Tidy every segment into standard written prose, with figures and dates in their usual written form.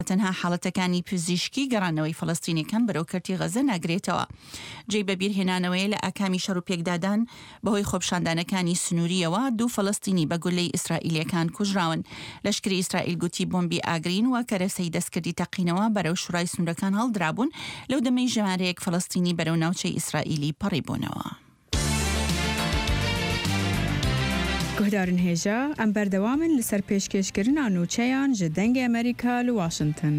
تەنها حاڵەتەکانی پزیشکی گەڕانەوەی فەڵەستینیەکان بەرەو کەرتی غەزە ناگرێتەوە. جێی بەبیرهێنانەوەی لە ئاکامی شەڕوپێکدادان بەهۆی خۆپشاندانەکانی سنووریەوە 2 فەڵەستینی بە گولەی ئیسرائیلیەکان کوژراون. لەشکری ئیسرائیل گوتی بۆمبی ئاگرین و کەرەسەی دەستکردی تەقینەوە بەرەو شورای سنوورەکان هەڵدرابوون لەو دەمەی ژمارەیەک فەڵەستینی بەرەو ناوچەی ئیسرائیلی پەڕی بوونەوە. گهدارن هێژە ئەم بەردەوامن لەسەر پێشکەشکردنا نوچەیان ji dengê Amerîka li Washington.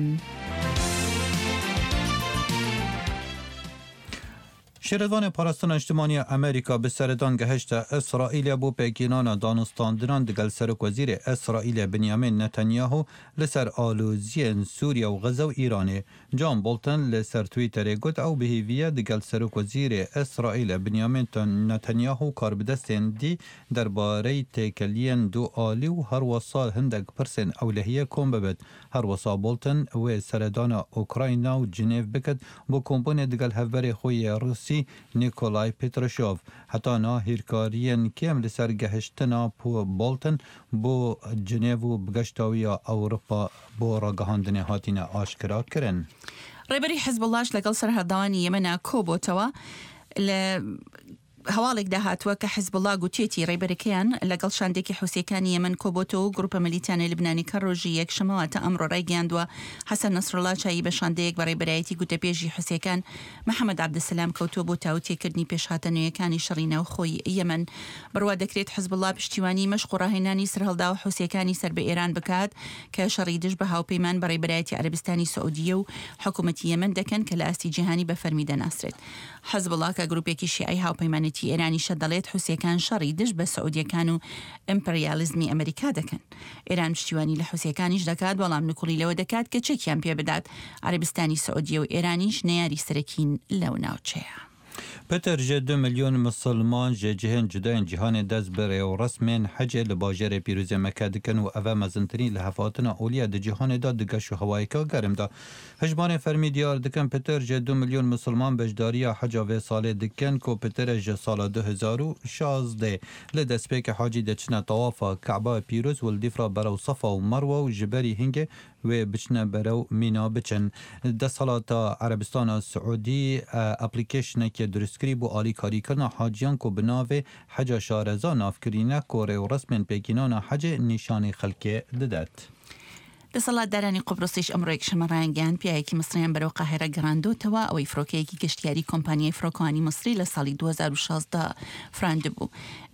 شێرەوانê Parastana Niştimaniya Amerîka bi seredan gehişte İsraîlê bû pêkînana danûstandinan digel Serokvezîrê İsraîlê Benyamin Netanyahu li ser aloziyên Sûriye û Xeze û Îranê. John Bolton li ser Twitterê got ew bihêviye digel Serokvezîrê İsraîlê Benyamin Netanyahu karbidestên dî derbareyê têkeliyên du alî û her wisa hindek pirsên ewlehiyê kom bibit. Her wisa Bolton wê seredana Ukrayna û Cinêv bikit bû komponê digel hevberê xwe yê Rûsî Nikolay Petrashov. Heta nahîrkariyên kêm li ser gehiştina Bolton bo Cinêv û bigeştawiya Ewropa bo ragihandinê hatine aşkira kirin. ڕێبەری حیزبڵاش لەگەڵ سەرهەڵداوانی یەمەنا کۆبۆتەوە لە هەواڵێک داهاتووە کە حیزبڵا گوتێتی ڕێبەرەکەیان لەگەڵ شاندێکی حوسیەکانی یەمەن کۆبۆتەوە و گروپە ملیتانە لبنانی کە ڕۆژی یەکشەمەوە تا ئەمڕۆ ڕایگەیاندووە حەسەن نەسڕڵڵا چایی بە شاندەیەک بە ڕێبەرایەتی گوتەپێژی حوسیەکان محەممەد عەبدەسەلام کەوتووە بۆ تاوتێکردنی پێشهاتەنوێیەکانی شەڕی ناوخۆی یەمەن. بڕوا دەکرێت حیزبڵا پشتیوانی مەشق و ڕاهێنانی سەرهەڵداوە حوسیەکانی سەر بە ئێران بکات کە شەڕی دژ بە هاوپەیمان بە ڕێبەرایەتی عەرەبستانی سعودیە و حکوومەتی یەمەن دەکەن کە لە ئاستی جیهانی بە فەرمی دەناسرێت. حیزبڵا کە گروپێکی شیعی هاوپەیمانەتی ئێرانی دەڵێت حوسیەکان شەڕی دژ بە سعودیەکان و ئیمپریالیزمی ئەمریکا دەکەن. ئێران پشتیوانی لە حوسیەکانیش دەکات بەڵام نکوڵی لەوە دەکات کە چێکیان پێ بدات. عەرەبستانی سعودیە و ئێرانیش نەیاری سەرەکین لەو ناوچەیە. Peter ji 2 milyon Müslüman ji cihên cudayên cîhanê dest bi rêwresmên hecê li bajarê pîrozê Mekke dikin û ev e mezintirîn li hefatina oliya di cîhanê da di geş û hewayeka germ da. Hejmarên fermî diyar dikin Peter ji 2 milyon Müslüman bejdariya heca vê salê dikin ku Peter ji sala 2016 li destpêkê hacî de çine tawafa Ke'ba pîroz û li dîfra berew Safa û Merwa û ji berî hingê wê biçine berew mîna biçin. Deshalata Erebistana Siûdî aplîkeşnekê durustkirî bû alîkarîkirina haciyan ku bi navê heca şareza navkirîne ku rêwresmên pêkînana hecê nîşanî xelkê didet. دەسەڵاتدارانی قوبرسیش ئەمڕۆ یەکشەمە ڕایانگەیاند پیاوێکی مصریان بەرەو قاهێرە گەڕاندۆتەوە ئەوەی فڕۆکەیەکی گەشتیاری کۆمپانیای فڕۆکەوانی مصری لە ساڵی 2016 فراندبوو.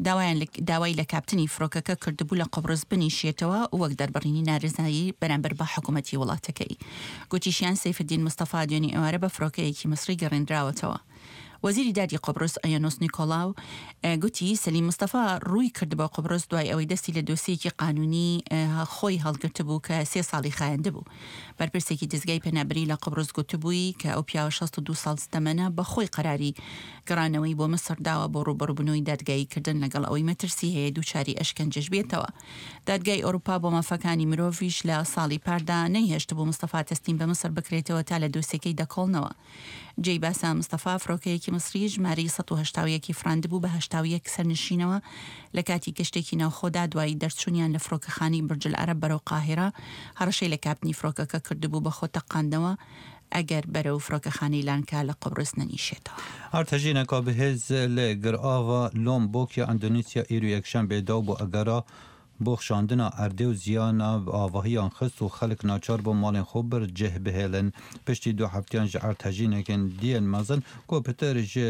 داوای لە کاپتنی فڕۆکەکە کردبوو لە قوبرس بنیشێتەوە وەک دەربڕینی نارێزایی بەرامبەر بە حکوومەتی وڵاتەکەی. گوتیشیان سەیفدین مستەفا دوێنی ئێوارە بە فڕۆکەیەکی مصری گەڕێنراوەتەوە. وەزیری دادی قوبرس ئەیانۆس نیکۆلاو گوتی سەلیم مستەفا ڕووی کرد بە قوبرس دوای ئەوەی دەستی لە دۆسیەکی قانونی خۆی هەڵگرت بوو کە 3 ساڵی خایەندە بوو. بەرپرسێکی دەستگای پێنابری لە قوبرس گوتبووی کە ئەو پیاوە 62 ساڵ دەمەنە بە خۆی قەراری گەڕانەوەی بۆ مەسر داوە بۆ ڕوبەڕووبوونەوەی دادگاییکردن لەگەڵ ئەوەی مەترسی هەیە دووچاری ئەشکەنجەش بێتەوە. دادگای ئەوروپا بۆ مافەکانی مرۆڤیش لە ساڵی پاردا نەیهێشت بوو مستەفا تەستیم بە مەسر بکرێتەوە تا لە دۆسیەکەی دەکۆڵنەوە. جێی باسا مستەفا فڕۆکەیەکی مصری ژمارەی 180 فراندبوو بە 81 سەرنشینەوە لە کاتی گەشتێکی ناوخۆدا دوایی دەرچوونیان لە فڕۆکەخانەی برجل عەرەب بەرەو قاهێرە هەڕەشەی لە کاپنی فڕۆکەکە کردبوو بە خۆ تەقاندەوە ئەگەر بەرەو فڕۆکەخانەی لانکا لە قوبرس نەنیشێتەوە. Artejîneka bihêz lê girava Lombokya Endonîsya îro yekşembê da bû egera بۆخشاندنا ئەردێ و زیانە ئاڤاهیان خست و خەلک ناچار بۆ ماڵێن خۆ بر جێه بهێلن پشتی دو هەفتیان ji ئەرتەژینێکن دیên mezin ku Peter ji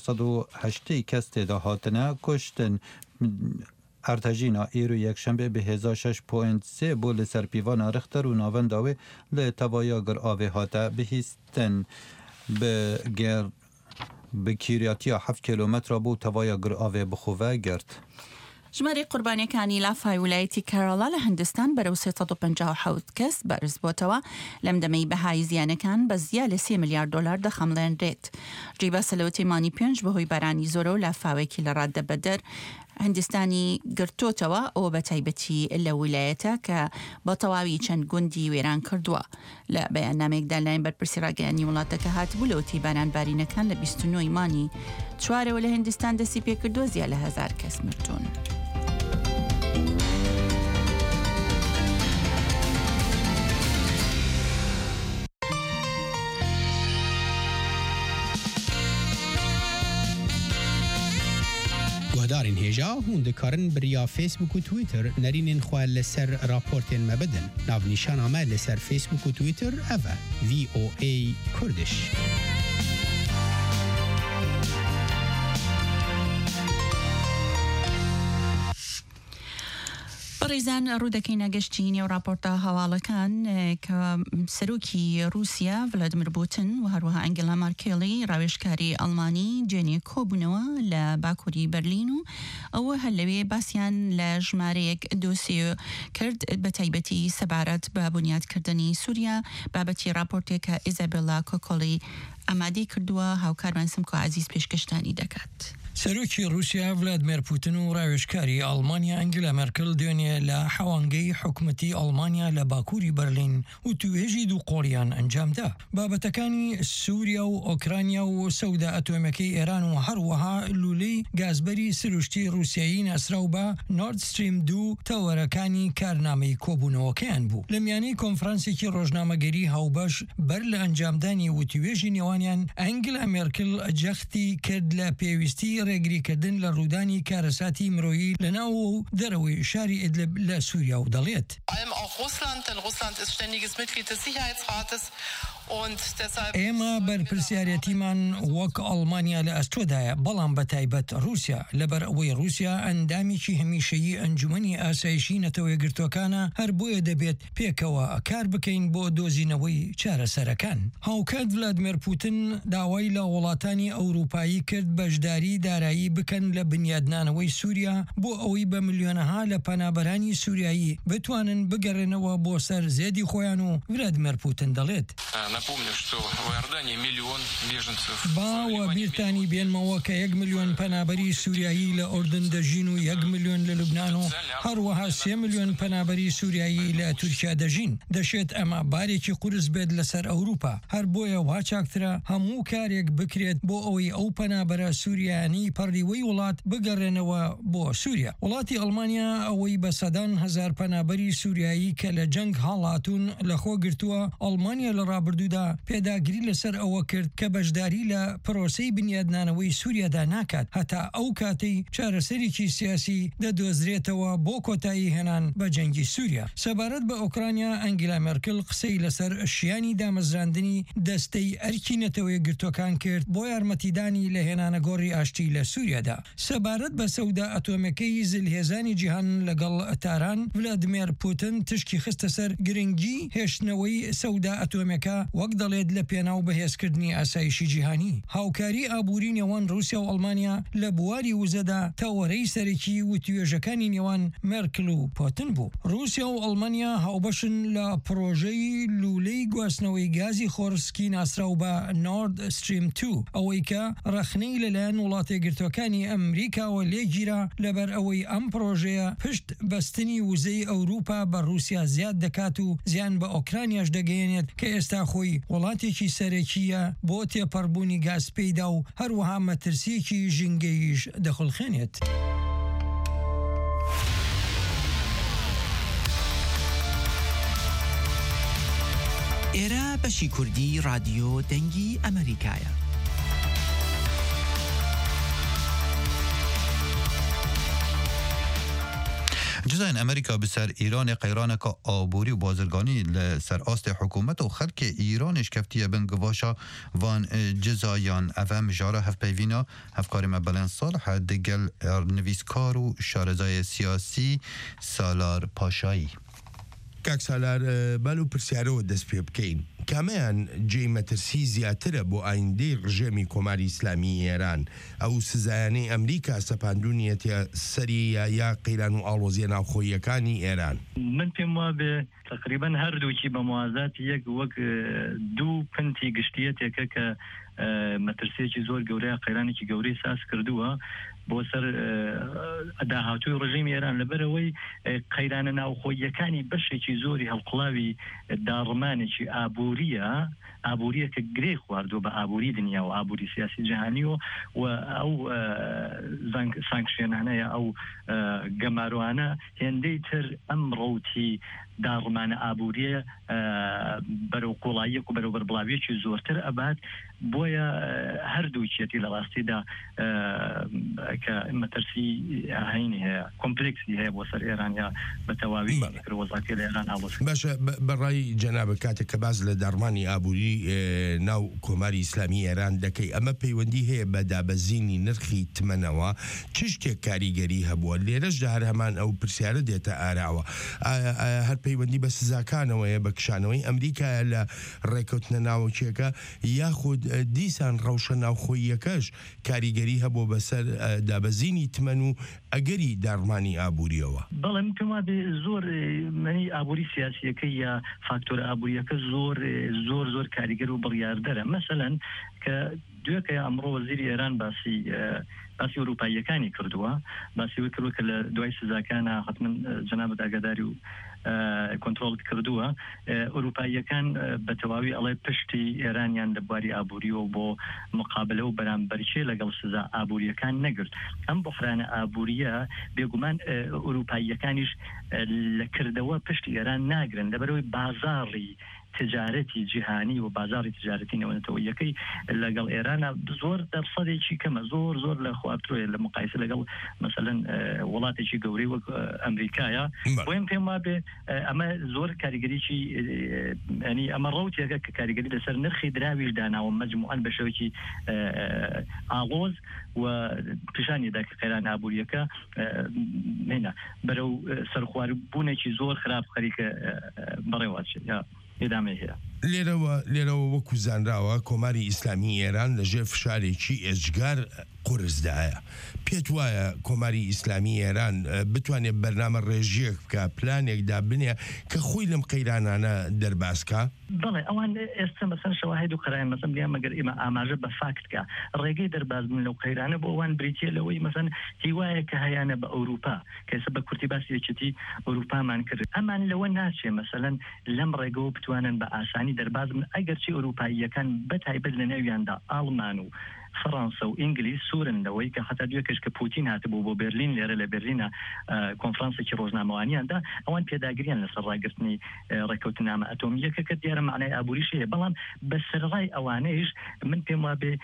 408 kes têda hatine kuştin. Ertejîna îro yekşembe bi hêza 6.3 bû li ser pîvana Rixter û navenda wê li tevaya giravê hate bihîstin bi kîryatiya 7 kilometra bû tevaya giravê bixwe girt. ژمارەی قوربانیەکانی لافای ویلایەتی کەرەڵا لە هەندستان بەرەو 357 کەس بەرز بۆتەوە لەم دەمەی بەهای زیانەکان بە زیاد لە 3 میلیارد دلار دەخەمڵێنرێت. ڕیباسە لەوتەیمانی پێنج بەهۆی بارانی زۆرە و لافاوێکی لە ڕاددە بەدەر هەندستانی گرتوتەوە ئەوە بە تایبەتی لە ویلایەتە کە بە تەواوی چەند گوندی وێران کردووە. لە بەیاننامێکدا لایەن بەرپرسی ڕاگەیانی وڵاتەکە هاتبوو لەوتەی باران بارینەکان لە 29 مانی چوارەوە لە هەندستان دەستی پێکردووە زیاد لە 1000 کەس مردوون. گهدارین هێژا هون دikarin biriya Facebook û Twitter nerînên xwe li ser raportên me bidin. Navnîşana me li ser Facebook û Twitter ev e VOA Kurdiş. بەڕێزان ڕوودەکەی نەگەشتی نێو راپۆرتە هەواڵەکان کە سەرۆکی رووسیا ڤلادیمیر پوتین و هەروەها ئەنگێلا مارکێڵی ڕاوێژکاری ئەڵمانی جێنێ کۆبوونەوە لە باکووری بەرلین و ئەوە هەر لەوێ باسییان لە ژمارەیەک دۆسیێ کرد بە تایبەتی سەبارەت بە بنیادکردنی سووریا بابەتی راپۆرتێکە ئیزابێلا کۆکۆڵی ئامادەی کردووە هاوکارمان سمکۆ عەزیز پێشکەشتانی دەکات. سەرۆکی رووسیا ڤلادیمیر پوتین و ڕاوێژکاری ئەڵمانیا ئەنگێلا مێرکل دوێنێ لە حەوانگەی حکومەتی ئەڵمانیا لە باکووری بەرلین و توێژی دووقۆڵیان ئەنجامدا. بابەتەکانی سووریا و ئۆکرانیا و سەودا ئەتۆمەکەی ئێران و هەروەها لولەی گازبەری سروشتی رووسیایی ناسراو بە نۆرد ستریم 2 تەوەرەکانی کارنامەی کۆبوونەوەکەیان بوو. لە میانەی کۆنفرانسێکی ڕۆژنامەگەری هاوبەش بەر لە ئەنجامدانی وتوێژی نێوانیان ئەنگێلا مێرکل جەختی کرد لە پێویستی ڕێگریکردن لە ڕوودانی کارەساتی مرۆیی لەناو و دەرەوەی شاری ئیدلب لە سووریا و دەڵێت. ئێمە بەرپرسیارەتیمان وەک ئەڵمانیا لە ئەستۆدایە بەڵام بە تایبەت رووسیا لەبەر ئەوەی رووسیا ئەندامێکی هەمیشەیی ئەنجومەنی ئاسایشی نەتەوەی گرتوەکانە هەر بۆیە دەبێت پێکەوە کار بکەین بۆ دۆزینەوەی چارەسەرەکان. هاوکات ڤلادیمیر پوتین داوای لە وڵاتانی ئەوروپایی کرد بەشداری دارایی بکەن لە بنیادنانەوەی سووریا بۆ ئەوەی بە ملیۆنەها لە پەنابەرانی سووریایی بتوانن بگەڕێنەوە بۆ سەر زێدی خۆیان و ڤلادیمیر پوتین دەڵێت. باوە بیرتانی بێنمەوە کە 1 ملیۆن پەنابەری سووریایی لە ئوردن دەژین و 1 ملیۆن لە لوبنان و هەروەها 3 ملیۆن پەنابەری سووریایی لە تورکیا دەژین. دەشێت ئەمە بارێکی قورس بێت لەسەر ئەوروپا. هەر بۆیە وا چاکترە هەموو کارێک بکرێت بۆ ئەوەی ئەو پەنابەرە سووریانی پەڕیوەی وڵات بگەڕێنەوە بۆ سووریا. وڵاتی ئەڵمانیا ئەوەی بە سەدان هەزار پەنابەری سووریایی کە لە جەنگ هەڵاتون لەخۆ گرتووە ئەڵمانیا لە ڕابردوودا پێداگیری لەسەر ئەوە کرد کە بەشداری لە پرۆسەی بنیادنانەوەی سووریادا ناکات هەتا ئەو کاتەی چارەسەرێکی سیاسی دەدۆزرێتەوە بۆ کۆتایی هێنان بە جەنگی سووریا. سەبارەت بە ئۆکرانیا ئەنگێلا مێرکل قسەی لەسەر شیانی دامەزراندنی دەستەی ئەرکی نەتەوەی گرتوەکان کرد بۆ یارمەتیدانی لە هێنانە گۆڕی ئاشتی لە سووریادا. سەبارەت بە سەودا ئەتۆمەکەی زلهێزانی جیهان لەگەڵ تاران ڤلادیمیر پوتین تشکی خستە سەر گرنگی هێشتنەوەی سەودا ئەتۆمەکە وەک دەڵێت لە پێناو بەهێزکردنی ئاسایشی جیهانی. هاوکاری ئابووری نێوان رووسیا و ئەڵمانیا لە بواری وزەدا تەوەرەی سەرەکی وتوێژەکانی نێوان مێرکل و پوتین بوو. رووسیا و ئەڵمانیا هاوبەشن لە پرۆژەی لولەی گواستنەوەی گازی خۆرسکی ناسراو بە نۆرد ستریم 2 ئەوەی کە ڕەخنەی لەلایەن وڵاتی گرتوەکانی ئەمریکاوە لێگیرا لەبەر ئەوەی ئەم پرۆژەیە پشت بەستنی وزەی ئەوروپا بە رووسیا زیاد دەکات و زیان بە ئۆکرانیاش دەگەیەنێت کە ئێستا خۆی وڵاتێکی سەرەکیە بۆ تێپەڕبوونی گاز پێیدا و هەروەها مەترسیەکی ژینگەیش دەخڵخێنێت. ئێرە بەشی کوردی رادیۆ دەنگی ئەمریکایە. جزاین امریکا بسر ایران قیرانک آبوری و بازرگانی لسر آست حکومت و خلق ایرانش کفتیه بن گواشا وان جزایان اوام جاره هف پیوینا هفکاری مبلن صالح دگل نویسکار و شارزای سیاسی سالار پاشایی. کاک سالار بەلو پرسیارەوە دەست پێ بکەین کامیان جێی مەترسی زیاترە بۆ ئایندەی ڕژێمی کۆماری ئیسلامی ئێران ئەو سزایانەی ئەمریکا سەپاندونیەتە سەری یا قەیران و ئاڵۆزیە ناوخۆییەکانی ئێران. من پێم وابێ تقریبا هەردووکی بە موازات یەک وەک دوو پنتی گشتیەتێکە کە مەترسێکی زۆر گەورەیە قەیرانێکی گەورەی ساس کردووە بۆ سەر داهاتووی ڕژیمی ئێران لەبەرەوەی قەیرانە ناوخۆییەکانی بەشێکی زۆری هەڵقڵاوی داڕمانێکی ئابوور ئابووریە کە گرێ خواردووە بە ئابووری دنیا و ئابووری سیاسی جیهانی و ئەو سانکشێنانەیە ئەو گەماروانە هێندەی تر ئەم ڕەوتی داڕمانە ئابووریە بەرەو قوڵاییەک و بەرەو بەربڵاویەکی زۆرتر ئەبات بۆیە هەردووچێتی لە ڕاستیدا کە مەترسی هەینی هەیە کۆمپلکسی هەیە بۆ سەر ئێران یا بە تەواوی وەزاکە لە ئێران ئاڵۆز باشە بەڕای جەنابە کاتێک کە باز لە داڕمانی ئابووری ناو کۆماری ئیسلامی ئێران دەکەی ئەمە پەیوەندی هەیە بە دابەزینی نرخی تمەنەوە چ شتێک کاریگەری هەبووە لێرەشدا هەر هەمان ئەو پرسیارە دێتە ئاراوە هەر پەیوەندی بە سزاکانەوەیە بە کشانەوەی ئەمریکا لە ڕێکەوتنە ناوچێکە یاخود دیسان ڕەوشە ناوخۆیەکەش کاریگەری هەبوو بەسەر دابەزینی تمەن و ئەگەری داڕمانی ئابووریەوە بەڵێ پێما بێ زۆر منی ئابووری سیاسیەکە یا فاکتۆرە ئابووریەکە زۆر کاریگەر و بڕیاردەرە مەسەلەن کە دوێکە ئەمڕۆ وەزیری ئێران باسی ئەوروپاییەکانی کردووە باسی وی کردووە کە لە دوای سزاکانە حتمن جەنابەت ئاگاداری و کۆنترۆڵ کردووە ئەوروپاییەکان بە تەواوی ئەڵێ پشتی ئێرانیان لە بواری ئابووریەوە بۆ مقابلە و بەرامبەرچێ لەگەڵ سزا ئابووریەکان نەگرت ئەم بحرانە ئابووریە بێگومان ئەوروپاییەکانیش لە کردەوە پشتی ئێران ناگرن لەبەرەوەی بازاڕی تجارەتی جیهانی و بازاری تجارەتی نەوەنەتەوەیەکەی لەگەڵ ئێرانە زۆر دەرسەدێکی کەمە زۆر لە خوارترۆیە لە مقایسە لەگەڵ مەسەلەن وڵاتێکی گەورەی وەک ئەمریکایە بۆیم پێم وابێ ئەمە زۆر کاریگەریی ینی ئەمە ڕەوتێکە کە کاریگەری لەسەر نرخی دراویش داناوە مەجموعەن بە شێوەیەکی ئاڵۆز و پیشانیدا کە قەیران ئابووریەکە هێنا بەرەو سەرخواربوونێکی زۆر خراپ خەریکە بەڕێوات ئێدامەی هەیە لێرەوە وەکو زانراوە کۆماری ئیسلامی ئێران لەژێر فشارێکی ئێجگار قورسدایە پێت وایە کۆماری ئیسلامی ئێران بتوانێت بەرنامە ڕێژیەک بکە پلانێک دابنێ کە خۆی لەم قەیرانانە دەرباسکە بەڵێ ئەوان ئێستا مەسەن شەواهید و قەرایە مەسەن دیان مەگەر ئێمە ئاماژە بە فاکتکە ڕێگەی دەربازبوون لەو قەیرانە بۆ ئەوان بریتیە لەوەی مەسەن هیوایە کە هەیانە بە ئەوروپا کە ئێستا بە کورتی باسی یەکێتی ئەوروپامان کرد ئەمان لەوە ناچێ مەسەلەن لەم ڕێگەوە بتوانن بە ئاسانی دەرباز بن ئەگەرچی ئەوروپاییەکان بەتایبەت لە نێویاندا ئاڵمان و فرانسا و ئینگلیس سوورن لەوەی کە حتا دوێکەش کە پوتین هاتبوو بۆ برلین لێرە لە برلینە کۆنفرانسێکی ڕۆژنامەوانیاندا ئەوان پێداگریان لەسەر ڕاگررتنی ڕێکەوتنامە ئەتۆمیەکە کە دیارە معنای ئابووریش هەیە بەڵام بە سەرڕای ئەوانەیش من پێم وابێ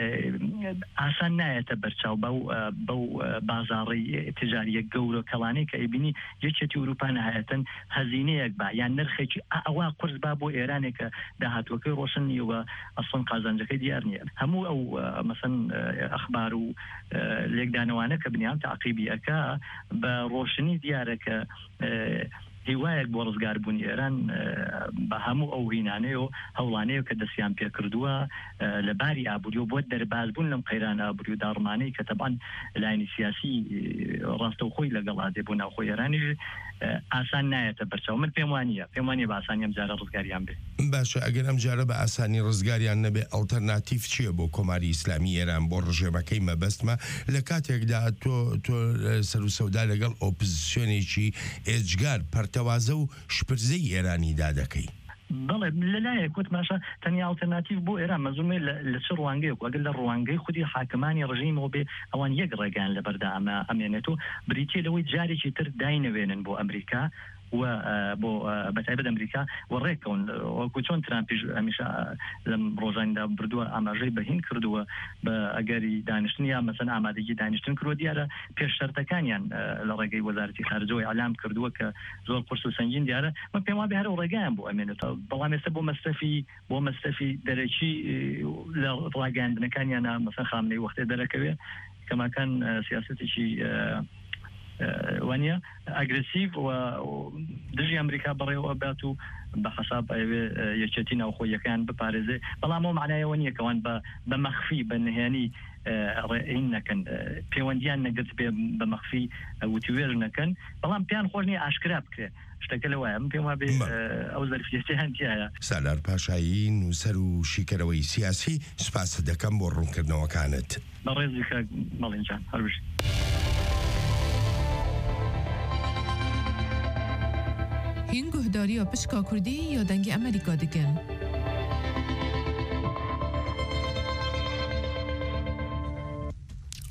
ئاسان نایەتە بەرچاو بەو بازاڕی تجاریە گەورە کەڵانەی کە ئەیبینی یەکێتی ئەوروپا نەهایەتەن هەزینەیەک با یان نرخێکی ئەوە قورس با بۆ ئێرانێکە داهاتوەکەی ڕۆشن نیوە ئەسڵن قازانجەکەی دیار نییە هەموو ئەو مثلا ئەخبار و لێکدانەوانە کە بنیان تعقیبی ئەکا بە ڕۆشنی دیارە کە هیوایەک بۆ ڕزگاربوونی ئێران بە هەموو ئەو هینانەیە و هەوڵانەیە کە دەستیان پێکردووە لە باری ئابووری و بۆ دەربازبوون لەم قەیران ئابووری و داڕمانەی کە تەبان لایەنی سیاسی ڕاستەوخۆی لەگەڵ هاتێ بۆ ناوخۆی ئێرانیش ئاسان نایەتە بەرچاو من پێم وانە بە ئاسانی ئەم جارە ڕزگاریان بێ باشە ئەگەر ئەم جارە بە ئاسانی ڕزگاریان نەبێ ئەڵتەرناتیڤ چییە بۆ کۆماری ئیسلامی ئێران بۆ ڕژێمەکەی مەبەستمە لە کاتێکدا تۆ سەر و سەودا لەگەڵ ئۆپۆزیسیۆنێکی ئێجگار پەرتەوازە و شپرزەی ئێرانیدا دەکەی بەڵێ لەلایەک وت ماشە تەنیا ئالتەرناتیڤ بۆ ئێران مەزومێ لە چ ڕوانگەیەک ئەگەر لە ڕوانگەی خودی حاکمانی ڕژیمەوە بێ ئەوان یەک ڕێگان لە بەردا ئەمێنێت و بریتیە لەوەی جارێکی تر داینەوێنن بۆ ئەمریکا و بۆ بەتایبەت ئەمریکا و ڕێکەون وەکو چۆن ترامپیش هەمیشە لەم ڕۆژاندا بردووە ئاماژەی بەهین کردووە بە ئەگەری دانیشتنی یا مەسەن ئامادەگی دانیشتن کردووە دیارە پێش شەرتەکانیان لە ڕێگەی وەزارەتی خارجەوەی ئەعلام کردووە کە زۆر قورس و سەنگین دیارە من پێم وابێ هەر ڕێگەیان بۆ ئەمێنێتەوە بەڵام ئێستا بۆ مەستەفی دەرەکی لە ڕاگەاندنەکانیانە مەسەن خامنەی وەختێ دەرەکەوێ کەماکان سیاسەتێکی وانە ئەگرسیڤ و دژی ئەمریکا بەڕێوە بات و بە حساب ئەوێ یەکێتی ناوخۆیەکان بپارێزێ بەڵام ئەو معنایەوە نییە کەوان بە مەخفی بە نهێنی ڕێین نەکەن پەیوەندیان نەگرت بێ بە مەخفی وتیوێر نەکەن بەڵام پیان خۆش نیە ئاشکرا بکرێ شتەکە لەوایە من پێم وابێ ئەو زەرفیەتیان تایە سالار پاشایی نووسەر و شیکەرەوەی سیاسی سوپاس دەکەم بۆ ڕوونکردنەوەکانت بە ڕێزی مەڵینجان هەروش هین گهداری و پشکا کردی یا دنگ امریکا دکن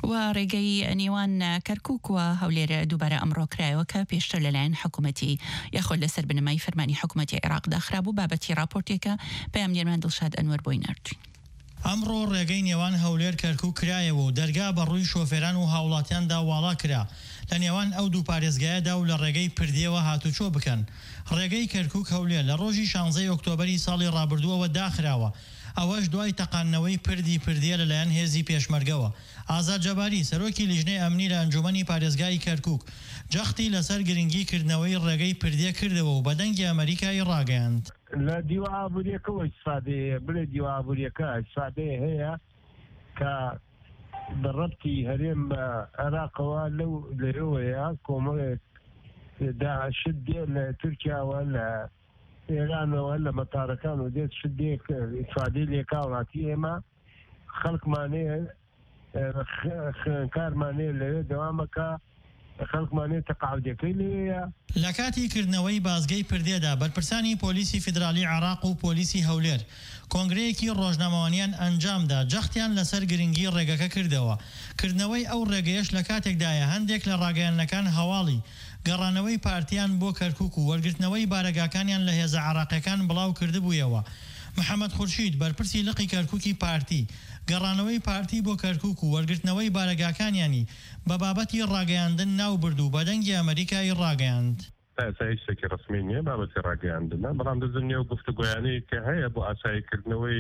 و ڕێگەی نێوان کەرکووک و هەولێر دووبارە ئەمڕۆ کرایەوە کە پێشتر لەلایەن حکوومەتی یاخۆ لەسەر بنەمای فەرمانی حکوومەتی عێراقدا خرابوو بابەتی راپۆرتێکە پەیام نێرمان دڵشاد ئەنوەر بۆی نردوین. ئەمڕۆ ڕێگەی نێوان هەولێر کەرکووک کرایەوە و دەرگا بە ڕووی شۆفێران و هاوڵاتیاندا واڵا کرا لە نێوان ئەو دوو پارێزگایەدا و لە ڕێگەی پردیەوە هاتوچۆ بکەن. ڕێگەی کەرکووک هەولێر لە ڕۆژی 16 ئۆکتۆبەری ساڵی ڕابردووەوە داخراوە. ئەوەش دوای تەقانەوەی پردیە لەلایەن هێزی پێشمەرگەوە. ئازاد جەباری سەرۆکی لیژنەی ئەمنی لە ئەنجومەنی پارێزگای کەرکووک جەختی لەسەر گرنگیکردنەوەی ڕێگەی پردیە کردەوە و بەدەنگی ئەمریکای ڕاگەیاند. لە دیوابووریەکەەوە ئیسفادەیە بڵێ دیوابووریەکە ئیسفادەیە هەیە کە بەڕەبتی هەرێم بە عێراقەوە لەو لەوەیە کۆمەڵێک داعشت دێ لە تورکیاوە لە ئێرانەوە لە مەتارەکان و دێت شت دێ ئیسفادەی لێکاوڵاتی ئێمە خەڵکمانەیە کارمانەیە لەوێ دەوامەکە خەڵکمانێت تەقاعودەکەی لێیە. لە کاتی کردنەوەی بازگەی پردێدا بەرپرسانی پۆلیسی فیدرالی عێراق و پۆلیسی هەولێر کۆنگرەیەکی ڕۆژنامەوانیان ئەنجامدا جەختیان لەسەر گرنگی ڕێگەکە کردەوە. کردنەوەی ئەو ڕێگەیەش لە کاتێکدایە هەندێک لە ڕاگەیانەکان هەواڵی گەڕانەوەی پارتیان بۆ کەرکووک و وەرگرتنەوەی بارەگاکانیان لە هێزە عێراقیەکان بڵاو کردبوویەوە. محەممەد خورشید بەرپرسی لقی کەرکووکی پارتی گەڕانەوەی پارتی بۆ کەرکووک و وەرگرتنەوەی بارەگاکانیانی بە بابەتی ڕاگەیاندن ناو برد و بەدەنگی ئەمریکای ڕاگەیاند. ئاساییشتێکی ڕسمی نییە بابەتی ڕاگەیاندنە بەڵام دەزنیە و گفتوگویانەی کە هەیە بۆ ئاساییکردنەوەی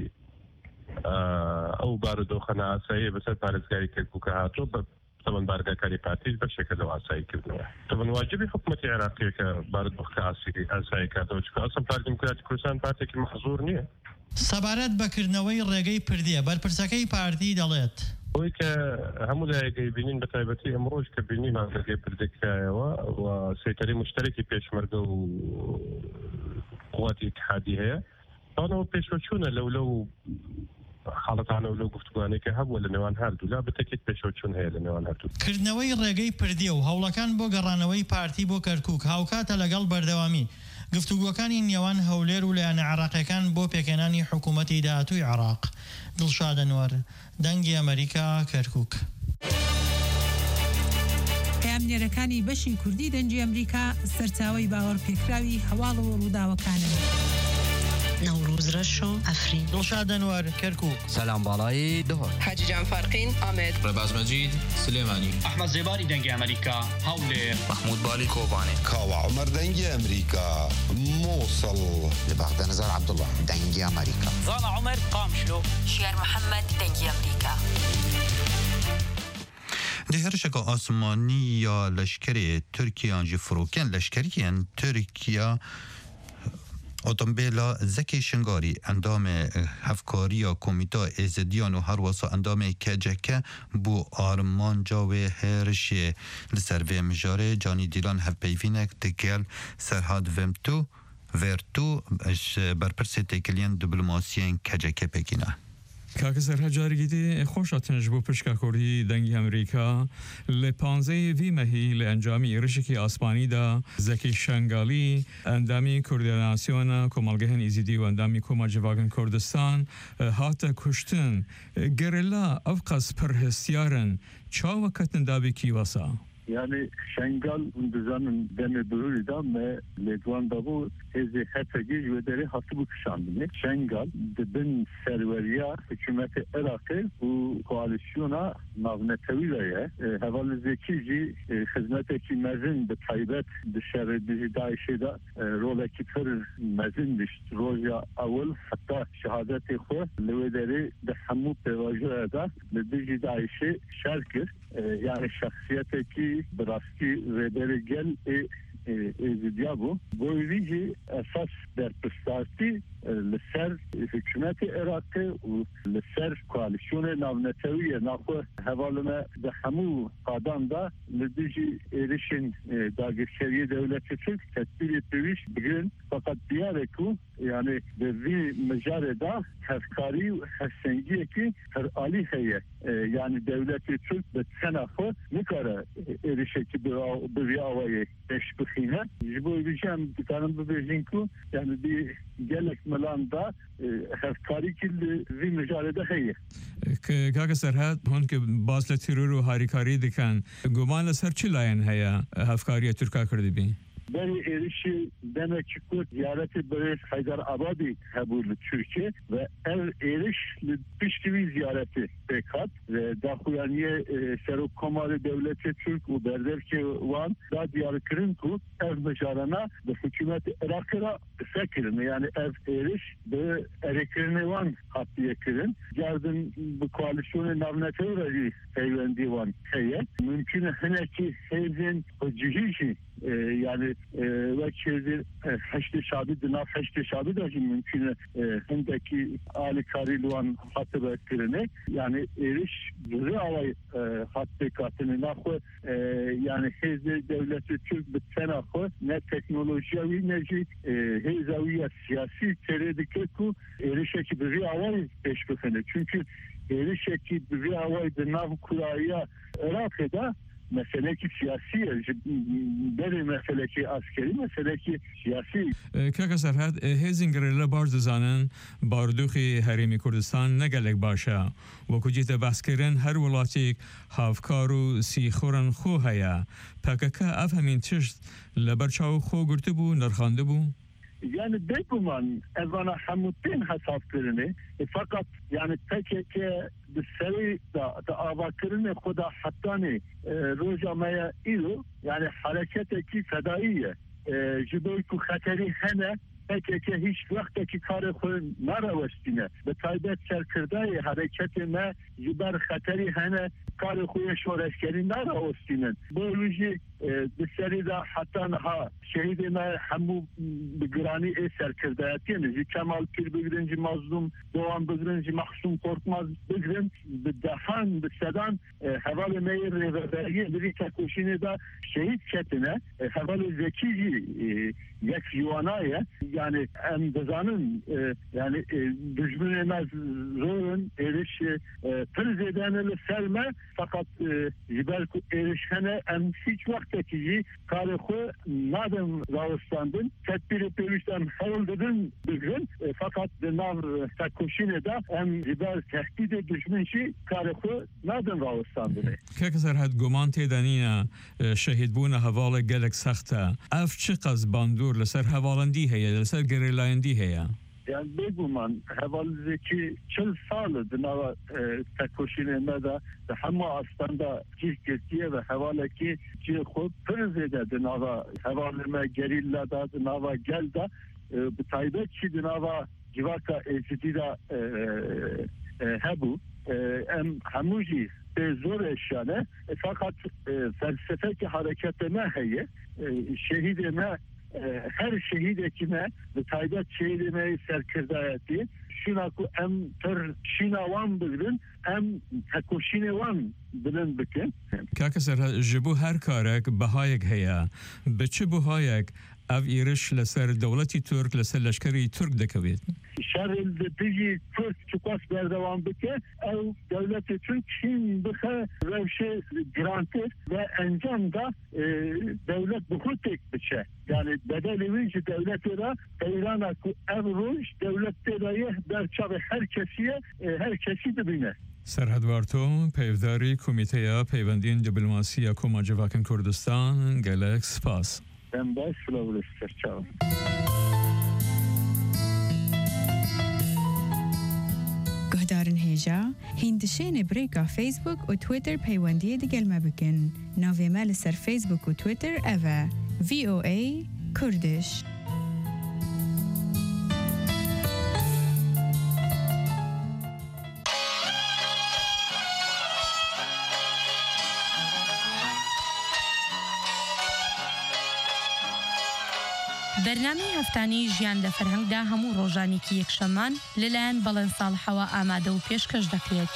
ئەو بارودۆخەنە ئاسایی بەسەر پارێزگای کەرکووکە هاتووە بە طبعا بارگاکانی پارتیش بەشێکە لەو ئاساییکردنەوە. طبعا واجبی حکوومەتی عێراقیە کە بارودۆخەکە ئاسایی کاتەوە چکە ئەسڵ پارتی دیموکراتی کوردستان پارتێکی مەحزوور نییە. سەبارەت بەکردنەوەی ڕێگەی پردیە بەرپرسەکەی پارتی دەڵێت ئەوەی کە هەموو لایەکەی بینین بە تایبەتی ئەمڕۆژ کە بینیمان ڕێگەی پردەکرایەوە و سێکەری مشتەرەکی پێشمەرگە و قوڵاتی اتحادی هەیە تاونەوە پێشوەچوونە لەو حاڵەتانە و لەو گفتوگوانێکە هەبووە لە نێوان هەردوو لا بتەکێک پێشوەچوون هەیە لە نێوان هەردوو. کردنەوەی ڕێگەی پردیە و هەوڵەکان بۆ گەڕانەوەی پارتی بۆ کەرکووک هاوکاتە لەگەڵ بەردەوامی گفتوگوەکانی نێوان هەولێر و لایەنە عێراقیەکان بۆ پێکێنانی حکوومەتی داهاتووی عێراق. دڵشاد ئەنوەر دەنگی ئەمریکا کەرکووک. پەیامنێرەکانی بەشی کوردی دەنگی ئەمریکا سەرچاوەی باوەڕ پێکراوی هەواڵ و ڕووداوەکانن. نوروز رشو افرین دڵشاد ئەنوەر کەرکووک. سلام باڵایی دهۆر حاجی جان فارقین ئامێد ڕێباز مەجید سلێمانی ئەحمەد زێباری دەنگی ئەمریکا هەولێر محمود بالی کۆبانێ کاوە عومەر دەنگی ئەمریکا مووسڵ لە بەغدە نەزار عەبدوڵڵا دەنگی ئەمریکا زانا عومەر قامشلۆ شێر محەممەد دەنگی ئەمریکا. دهێرشەکە ئاسمانی یا لەشکری تورکیان جی فروکن لەشکریان تورکیا ئۆتۆمبیلا زەکی شنگاری ئەندام هەفکاریە کۆمیتا ئێزدیان و هەروەسا ئەندامێ کەجەکە بۆ ئارمانجاوێ هێرشێ لەسەر vê mijarê canî dîlan hevpeyvînek digel Serhad Vertu berpirsê têkiliyên diplomasiyên kecekê Pekînê. کاکە سەرهەد جارێکی دی خۆشاتنش بۆ پشکا کوردی دەنگی ئەمریکا لە 15 وی مەهی لە ئەنجامی ئێرشێکی ئاسمانیدا زەکی شەنگالی ئەندامی کوردێناسیۆنە کۆمەڵگەهێن ئیزیدی و ئەندامی کۆما جڤاگن کوردستان هاتە کوشتن گەرەلا ئەو قەس پڕهێستیارن چاوەکەتن دابێکی وەسا. Yani Şengal düzenin deme böyle da me ledvan da bu hezi HTG ve hatı bu kuşandı. Şengal bin serveriya hükümeti Irak'ı bu koalisyona navneteviye havalı zekici hizmeteki mezin de taybet dışarı bizi daişede roleki tır mezin dişt roja avul hatta şehadeti xo levederi de hamu pevajı da bizi daişi şerkir yani şahsiyeteki براستی رهبری گل ایزدیا بو بویجی اساس در پرستارتی لسر حکومت عراق و لسر کوalisyون ناونتوی ناخو حوالنا ده همو قادم دا لدیجی ایرشن داگرشری دولت Türk تدبیر پیش بگن فقط دیاره کو yani bir mücadelede hevkari ve hevsengiye ki her ali heye yani devleti Türk ve senafı ne kadar erişeki bir avayı eşbihine. Bu diyeceğim bir tane bu bezinku yani bir gelek melanda hevkari kildi bir mücadelede heye. Kaka Serhat hon ki bazı terör ve harikari diken guman ser çilayen heye hevkariye Türk'a kırdı bi. Beri erişi demek ki ziyareti böyle Haydar Abadi hebulu Türkiye ve eriş piştivi ziyareti bekat ve dahuyaniye Serok Komari Devleti Türk u berdevki van da diyarı kırın ku ev meşarana ve hükümeti Irak'a fekirini yani ev eriş ve ereklerini van hattiye kırın. Gerdin bu koalisyonu navnete uğraşı heyvendi van heye. Mümkün heneki heyzin o cihişi yani ve çizgi haşte şabi dina haşte şabi de mümkün hindeki ali kariluan hattı beklerine yani eriş düzü alay hattı katını nahı yani hezde devleti Türk bitsenahı ne teknolojiyi ne hezaviye siyasi teredike ku erişeki düzü alay peşbefene çünkü erişeki düzü alay dinav kuraya Irak'da mesele ki siyasi, beri mesele ki askeri, mesele ki siyasi. Kaka Serhat, hezin gerilla barzanın barduqi Herimi Kurdistan negelek başa. Vakujite baskirin her velatik havkaru sixoran xo haya. PKK afhamin çişt leberçav xo gürtü bu, nerxandı bu? Yani bekuman evana hamutin hesaplarını fakat yani PKK seri da avakırını kuda hattani rojamaya ilu yani hareketeki fedaiye jiboy ku khateri hene PKK hiç vaktaki karı koyun naravestine ve taybet serkirdayı hareketine jibar khateri hene karı koyun şoreşkeri naravestine böylece بسری دا حتی نها شهید ما همو بگرانی سرکردایتیه جی کمال پیر بگرنجی مظلوم دوام بگرنجی مخصوم korkmaz بگرن بدهان بسدان حوال میر رهبری بری تکوشینه دا şehit ketine حوال zekici یک yuanaya yani endazanın yani düşmünemez zorun eriş priz edeneli serme fakat jiber erişene en hiç vakit tekici karıkı nadem Ravistan'dın tedbiri perişten havaldadın bugün fakat nav takuşine da en zibar tehdide düşmüşü karıkı nadem Ravistan'dın. Kaka Serhat guman tedanina şehit buna havalı gelek saxta. Af çıkaz bandur لسر هوالندی هیا لسر گریلایندی هیا yani beguman havalideki 40 salı dınava tekuşine da hamma aslında cirketiye ve havaleki cirkut prizede dınava havalime gerilla da dınava gelda bu taybetçi dınava civaka ezidida hebu em hamuji zor eşyane fakat felsefeki hareketine heye şehidine her şehit ekime ve taybet şehidime serkirdayeti şuna ku em ter şinavan bilin em takoşinevan bilin bikin. Kaka Serhat jibu her karek bahayek heya beçi buhayek ev iriş leser devleti Türk leser leşkeri Türk dekavit. Şeril de biji Türk çıkas berdevam bike ev devleti Türk Çin bike revşe grantı ve encamda devlet buhu tek biçe. Yani bedelivinci devletine İran'a ku ev ruj devlette dahi berçavi herkesi dibine. Serhat Varto, peyvdari komiteya peyvendin diplomasiya Komacıvakın Kurdistan, gelek spas. Ben baş flavuristler çağım. گهدارن هیجا هندشین بریکا فیسبوک و تویتر پیوندی دیگل مبکن ناوی مال سر فیسبوک و تویتر اوه VOA کردش بەرنامەی هەفتانەی ژیان لە فەرهەنگدا هەموو ڕۆژانێکی یەکشەممان لەلایەن بەڵێن ساڵحەوە ئامادە و پێشکەش دەکرێت.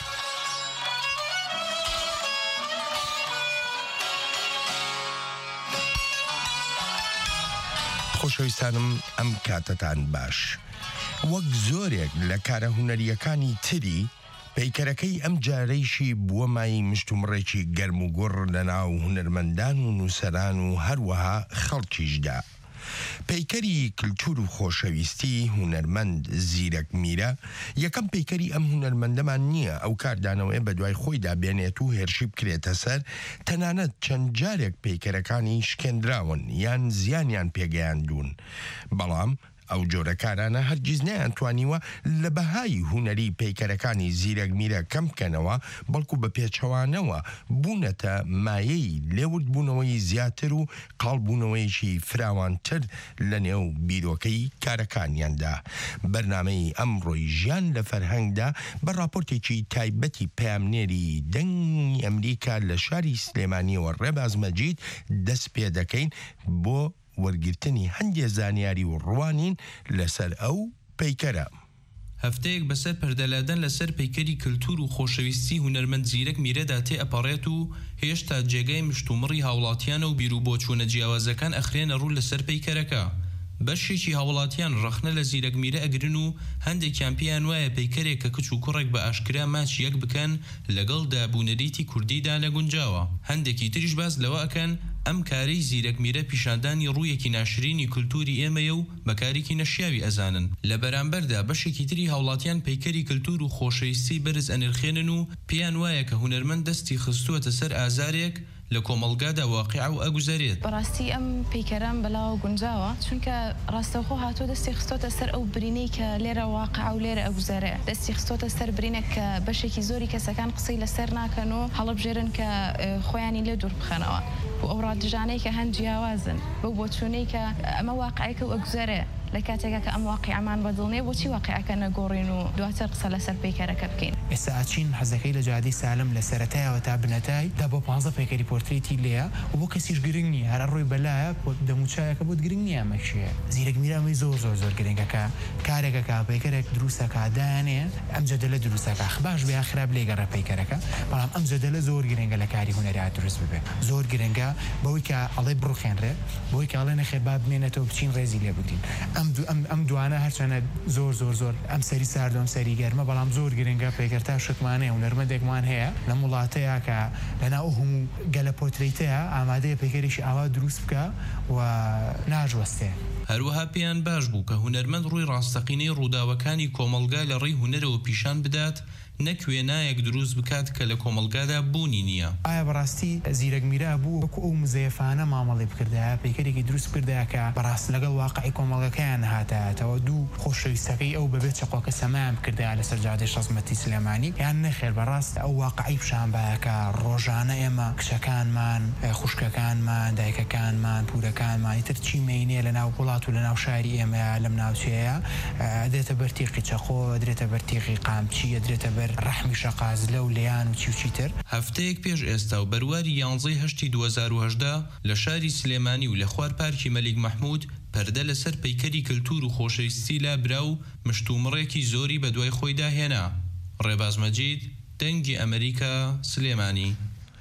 خۆشەویستانم ئەم کاتتان باش. وەک زۆرێک لە کارە هونەریەکانی تری پیکەرەکەی ئەم جارەیشی بووە مای مشتومڕێکی گەرم و گۆڕ لە ناو هونەرمەندان و نووسەران و هەروەها خەڵکیشدا. پیکەری کلتور و خۆشەویستی هونەرمەند زیرەک میرە یەکەم پیکەری ئەم هونەرمەندەمان نییە ئەو کاردانەوەی بە دوای خۆیدا بێنێت و هێرشی بکرێتە سەر، تەنانەت چەند جارێک پیکەرەکانی شکێنراون یان زیانیان پێگەیاندون، بەڵام ئەو جۆرە کارانە هەرگیز نەیانتوانیوە لە بەهای هونەری پیکەرەکانی زیرەک میرە کەم بکەنەوە، بەڵکو بە پێچەوانەوە بوونەتە مایەی لێوردبوونەوەی زیاتر و قاڵبوونەوەیکی فراوانتر لە نێو بیرۆکەی کارەکانیاندا. بەرنامەی ئەمڕۆی ژیان لە فەرهەنگدا بە راپۆرتێکی تایبەتی پەیامنێری دەنگی ئەمریکا لە شاری سلێمانیەوە ڕێباز مەجید دەست پێ دەکەین بۆ وەرگرتنی هەندێک زانیاری و ڕوانین لەسەر ئەو پیکەرە. هەفتەیەک بەسەر پەردەلادەن لەسەر پیکەری کلتور و خۆشەویستی هونەرمەند زیرەک میرەدا تێ ئەپەڕێت و هێشتا جێگەی مشتومڕی هاوڵاتیان و بیر و بۆچوونە جیاوازەکان ئەخرێنە ڕوو لەسەر پیکەرەکە. بەشێکی هاوڵاتیان ڕەخنە لە زیرەک میرە ئەگرن و هەندێکیان پێیان وایە پیکەرێک کە کچ و کوڕێک بە ئاشکرا ماچ یەک بکەن لەگەڵ دابوونەریتی کوردیدا نەگونجاوە. هەندێکی تریش باس لەوە ئەکەن ئەم کارەی زیرەک میرە پیشاندانی ڕوویەکی ناشرینی کلتوری ئێمەیە و بەکارێکی نەشیاوی ئەزانن. لە بەرامبەردا بەشێکی تری هاوڵاتیان پیکەری کلتور و خۆشەویستی بەرز ئەنرخێنن و پێیان وایە کە هونەرمەند دەستی خستووەتە سەر ئازارێک لە کۆمەڵگادا واقع و ئەگوزارێت. بەڕاستی ئەم پیکەران بەلاوە گونجاوە، چونکە ڕاستەوخۆ هاتۆ دەستی خستۆتە سەر ئەو برینەی کە لێرە واقع و لێرە ئەگوزارێ، دەستی خستۆتە سەر برینێک کە بەشێکی زۆری کەسەکان قسەی لەسەر ناکەن و هەڵبژێرن کە خۆیانی لێ دوور بخەنەوە و ئەو ڕادژانەی کە هەند جیاوازن بەو بۆچوونەی کە ئەمە واقعەکە و ئەگوزارێ لە کاتێکە کە ئەم واقعەمان بەدڵنێ بۆچی واقعەکە نەگۆڕین و دواتر قسە لەسەر پیکەرەکە بکەین. ئێستا ئاچین حەزەکەی لە جادی سالم لە سەرەتایەوە تا بنەتای دا بۆ 15 پیکەری پۆرتریتی لێە و بۆ کەسیش گرنگ نییە، هەر ڕۆی بەلایە دەموچایەکە بۆت گرنگ نییە مەکشێ. زیرەک میرەمەی زۆر زۆر زۆر گرنگەکە کارێکەکە پیکەرێک دروستەکە دایانەیە ئەم جەدەلە دروستەکە باش بێ خراپ لێگەڕە پیکەرەکە، بەڵام ئەم جەدەلە زۆر گرنگە لە کاری هونەریا دروست ببێ، زۆر گرنگە بەوەی کە ئەڵێ بڕوخێنرێ، بۆی کە ئەڵێ نەخێ با بمێنێتەوە بچین ڕێزی لێ بگرین. ئەم دوانە هەرچەنە زۆر زۆر زۆر ئەم سەری ساردۆم سەری گەرمە، بەڵام زۆر گرنگە پیکەر تا شتمانەیە هونەرمەندێکمان هەیە لە وڵاتەیە کە لەناو هەموو گەلە پۆتریتەیە ئامادەیە پیکەریشی ئاوا دروست بکە و ناژوەستێ. هەروەها پێیان باش بوو کە هونەرمەند ڕووی ڕاستەقینەی ڕووداوەکانی کۆمەڵگا لە ڕێی هونەرەوە پیشان بدات، نەکوێنایەک دروست بکات کە لە کۆمەڵگادا بوونی نییە. ئایا بەڕاستی زیرەک میرە بوو وەکو ئەو مزەیەفانە مامەڵی بکردایە پیکەرێکی دروست کردایە کە بەڕاست لەگەڵ واقعی کۆمەڵگەکەیان هاتایەتەوە دوو خۆشەویستەکەی ئەو بەبێت چقۆکە سەمایان بکردایە لەسەر جادەی شەزمەتی سلێمانی، یان نەخێر بەڕاست ئەو واقعی پیشان بایەکە ڕۆژانە ئێمە کچەکانمان، خوشکەکانمان، دایکەکانمان، پورەکانمان ئیتر چی مینێ لە ناو وڵات و لە ناو شاری ئێمە لەم ناوچەیە دێتە بەر تیقی چەقۆ، درێتە بەر تیقی قامچی، درێتە بەر ڕەحمی شەقازلە و لیان و چیتر. هەفتەیەک پێش ئێستا و بەرواری 11 هەشتی 2010 لە شاری سلێمانی و لە خوار پارکی مەلیک مەحموود پەردە لەسەر پیکەری کلتور و خۆشەویستی لا برا و مشتومڕێکی زۆری بە دوای خۆیدا هێنا. ڕێباز مەجید، دەنگی ئەمریکا، سلێمانی.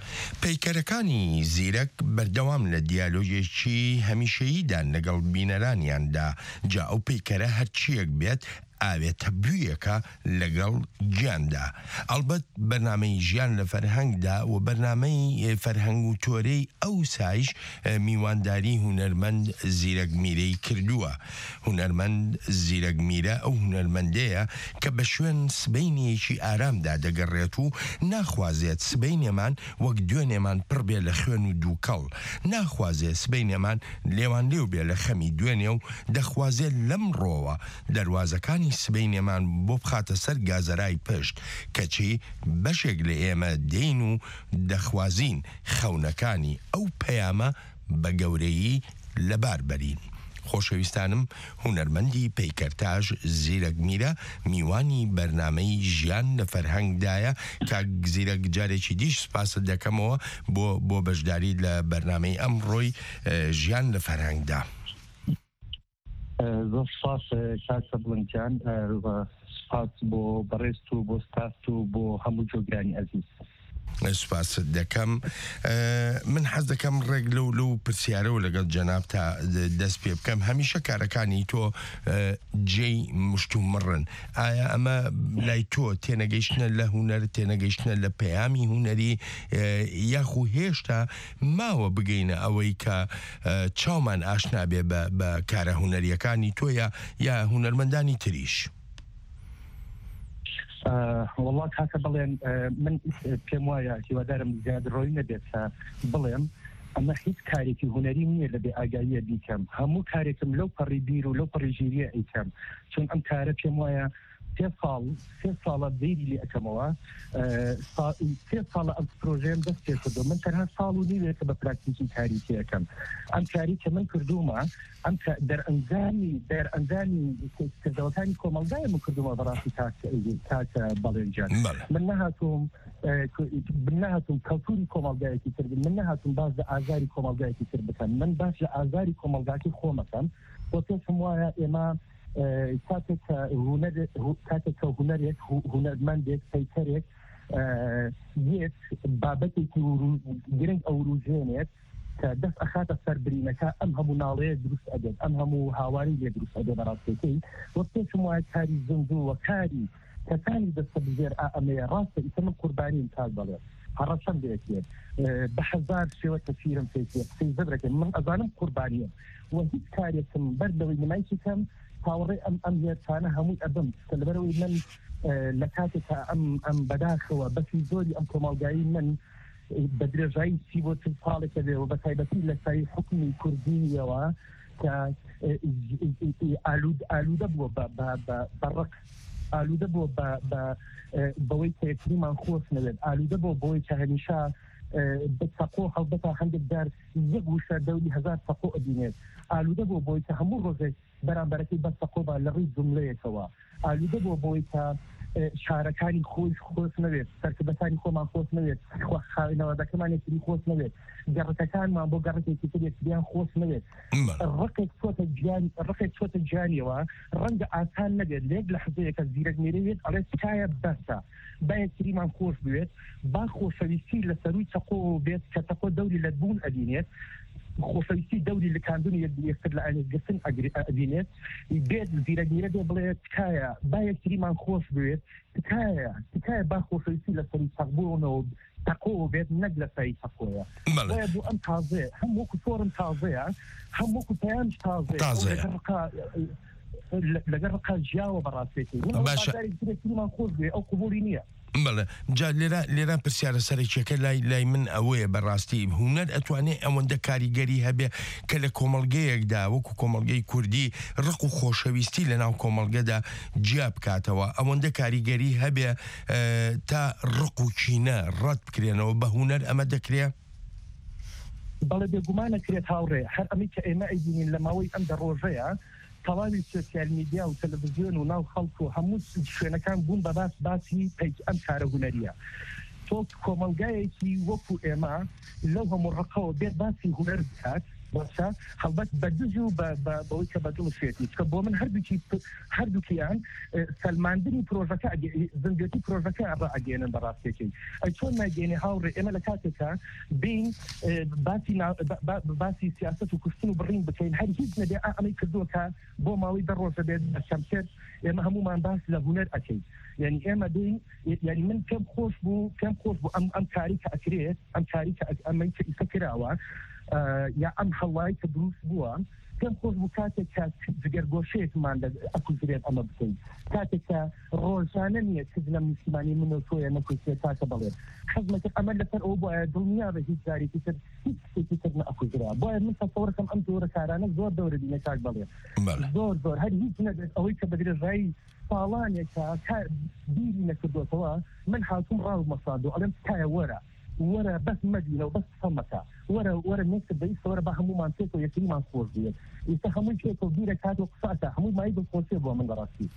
پیکەرەکانی زیرەک بەردەوام لە دیالۆگێکی هەمیشەییدان لەگەڵ بینەرانیاندا، جا ئەو پیکەرە هەرچیەک بێت ئاوێتە بوویەکە لەگەڵ گیاندا. ئەلبەت بەرنامەی ژیان لە فەرهەنگدا و بەرنامەی فەرهەنگ و تۆرەی ئەو سایش میوانداری هونەرمەند زیرەک میرەی کردووە. هونەرمەند زیرەک میرە ئەو هونەرمەندەیە کە بە شوێن سبەینێکی ئارامدا دەگەڕێت و ناخوازێت سبەینێمان وەک دوێنێمان پڕ بێ لە خوێن و دووکەڵ، ناخوازێت سبەینێمان لێوان لێو بێ لە خەمی دوێنێ و دەخوازێت لەم ڕۆوە دەواازەکانی سبەینێمان بۆ بخاتە سەر گازەرای پشت، کەچی بەشێک لە ئێمە دێین و دەخوازین خەونەکانی ئەو پەیامە بە گەورەیی لەبار بەرین. خۆشەویستانم، هونەرمەندی پیکەرتاژ زیرەک میرە میوانی بەرنامەی ژیان لە فەرهەنگدایە کە زیرەک جارێکی دیش سپاست دەکەمەوە بۆ بەشداری لە بەرنامەی ئەمڕۆی ژیان لە فەرهەنگدا. زۆر سپاس کاکە بڵندیان، سپاس بۆ بەڕێست و بۆ ستاست و بۆ هەموو جۆگرانی ئەزیز. سپاس دەکەم من حەز دەکەم ڕێک لەو پرسیارەوە لەگەڵ جەناب تا دەست پێ بکەم هەمیشە کارەکانی تۆ جێی مشتومڕن ئایا ئەمە لای تۆ تێنەگەیشتنە لە هوەر تێنەگەیشتنە لە پەیامی هوەری یاخو هێشتا ماوە بگەینە ئەوەی کە چاومان ئاشنا بێ بە کارە هوەریەکانی تۆ یا هوەرمەندانی تریش والله کاکە بڵێن من پێم وایە هیوادارم زیاد ڕۆی نەبێت بڵێم ئەمە هیچ کارێکی هوەری نییە لە بێ ئاگاییە بیکەم هەموو کارێکم لەو پەڕی بیر و لەو پەڕی ژیریە ئەیکەم چون ئەم کارە پێم وایە سێ ساڵە دەیری لێ ئەەکەمەوە سێ ساڵە ئەم پرۆژەیەم دەست پێ کردو من تەنها ساڵ و نیوێتە بە پراکتیکی کاری تێەکەم ئەم کاری کە من کردومە ئەم دەرئەنجامی کردەوەکانی کۆمەلگایە من کردومە بەڕاستی کاکە بەڵێنجان من نەهاتوم کەلتوری کۆمەلگایەکی کرد من نەهاتوم باز لە ئازاری کۆمەلگایەکی کرد بکەم من باش لە ئازاری کۆمەلگاکی خۆمەکەم بۆ پێشم وایە ئێمە کاتێک کە هوەرێک هوەرمەندێک پەیکەرێک یەک بابەتێکی گرنگ ئەوروژێنێت کە دەست ئەخاتە سەربرینەکە ئەم هەموو ناڵەیە دروست ئەدێت ئەم هەموو هاواری لێ دروست ئەدێ بەڕاستەکەی وە پێشم وایە کاری زیندوو وە کاری کەسانی دەستە بژێر ئەمەیە ڕاستە ئیتر من قوربانیم کار بڵێ هەڕەشەم دێتێت بە هەزار شێوە تەفیرم پێکێت قسەی زەبرەکەم من ئەزانم قوربانیە وە هیچ کارێکم بەردەوەی نمایکی کەم تاوەڕێ ئەم هێرچانە هەمووی ئەبم کە لەبەرەوەی من لە کاتێکە ئەم بەداخەوە بەسی زۆری ئەم کۆمەڵگایی من بە درێژایی 30 ساڵێکە بێەوە بە تایبەتی لە سای حکمی کوردیەوە کە ئالوودە بووە بەڕق ئالوودە بووە بەوەی کە یەکتریمان خۆش نەوێت ئالوودە بۆ بۆی کە هەمیشە بەتەقۆ هەڵبەتا هەندێک دار یەک وشە دەوری 1000 تەقۆ ئەبینێت ئالوودە بۆ بۆی کە هەموو ڕۆژێک بەرامبەرەکەی بەس تەقۆبا لە ڕێی جوملەیەکەوە ئالوودە بۆی کە شارەکانی خۆش نەوێت سەرکردەکانی خۆمان خۆش نەوێت خاوێنەوەدەکەمان یەکتری خۆش نەوێت گەڕەکەکانمان بۆ گەڕێکی تر یەکتریان خۆش نەوێت ڕقێک چۆتە گیانیەوە ڕەنگە ئاسان نەبێت لێک لە حزەیەکە زیرەک مێرەوێت ئەڵێ تکایە بەسە با یەکتریمان خۆش بوێت با خۆشەویستی لە سەروی تەقۆ بێت کە تەقۆ دەوری لە بوون ئەبینێت خۆشەویستی دەوری لە کاندنی یەکتر لە ئاینگرتن ئەبینێت بێت زیرەگیرە بێ بڵێت تکایە با یەکتریمان خۆش بوێت تکایە با خۆشەویستی لە سەری تەقبوونەوە تەقۆ بێت نەک لە سەری تەقۆیە بۆ ئەم تازێ هەم وەکو فۆرم تازەیە هەم وەکو پەیامش تازەیە لەگەر ڕقا ژیاوە بەڕاستێتی زیرەگیرمان خۆش بێ ئەو قبولی نییە بەڵێ جا لێرە پرسیارە سەرێکیەکە لای من ئەوەیە بەڕاستی هوەر ئەتوانێت ئەوەندە کاریگەری هەبێ کە لە کۆمەڵگەیەکدا وەکو کۆمەڵگەی کوردی ڕق و خۆشەویستی لە ناو کۆمەڵگەدا جیا بکاتەوە ئەوەندە کاریگەری هەبێ تا ڕق و کینە ڕەت بکرێنەوە بە هوەر ئەمە دەکرێت بەڵێ بێگومانەکرێت هاوڕێ هەر ئەمی کە ئێمە ئەیبینین لە ماوەی ئەم ڕۆژەیە تەواوی سۆسیال میدیا و تەلەڤیزیۆن و ناو خەڵک و هەموو شوێنەکان بوون بە باسی ئەم کارە هوەریە تۆ کۆمەڵگایەکی وەکو ئێمە لەو هەموو ڕقەوە بێت باسی هوەر بکات باشە هەڵبەت بە دژ و بەوەی کە بەدڵ شێتی کە بۆ من هەردووکیان سەلماندنی پرۆژەکە زندگەتی پرۆژەکە ئەگەێنن بەڕاستێکی ئەی چۆن ناگەێنێ هاوڕێ ئێمە لە کاتێکە بین باسی سیاست و کوشتن و بڕین بکەین هەر هیچ نەبێ ئەمەی کردووەکە بۆ ماوەی دەڕۆژە بێت کەمتر ئێمە هەمومان باس لە هوەر ئەکەین یعنی ئێمە دین یعنی من پێم خۆش بوو ئەم کاری کە ئەکرێت ئەم کاری کە ئەمەی کە ئیسە کراوە یا ئەم هەڵای کە دروست بووە پێم خۆش بوو کاتێک کە جگەرگۆشەیەکمان ئەکوزرێت ئەمە بکەین کاتێک کە ڕۆژانە نییە کز لە موسیمانی من و تۆیە نەکوسێت کاکە بڵێت حەزمەکە ئەمە لەسەر ئەو بۆیە دڵنیا بە هیچ جارێکی تر هیچ شتێکی تر نەئەکوزرا بۆیە من تەسەوڕەکەم ئەم جۆرە کارانە زۆر دەورە بینە کاک بڵێ زۆر هەر هیچ نەبێت ئەوەی کە بە درێژایی ساڵانێکە بیری نەکردوتەوە من هاتووم ڕاو مەساندۆ ئەڵێم تکایە وەرە بەس مەدینە و بەس فەمەکە وەرە نێکتر بەئیسە وەرە بە هەمومان پێکەوە یەکتریمان خۆش بێت ئێستا هەمووی پێکەوە بیرە کات و قساتە هەموو مای بخۆشێ بۆ من بەڕاستی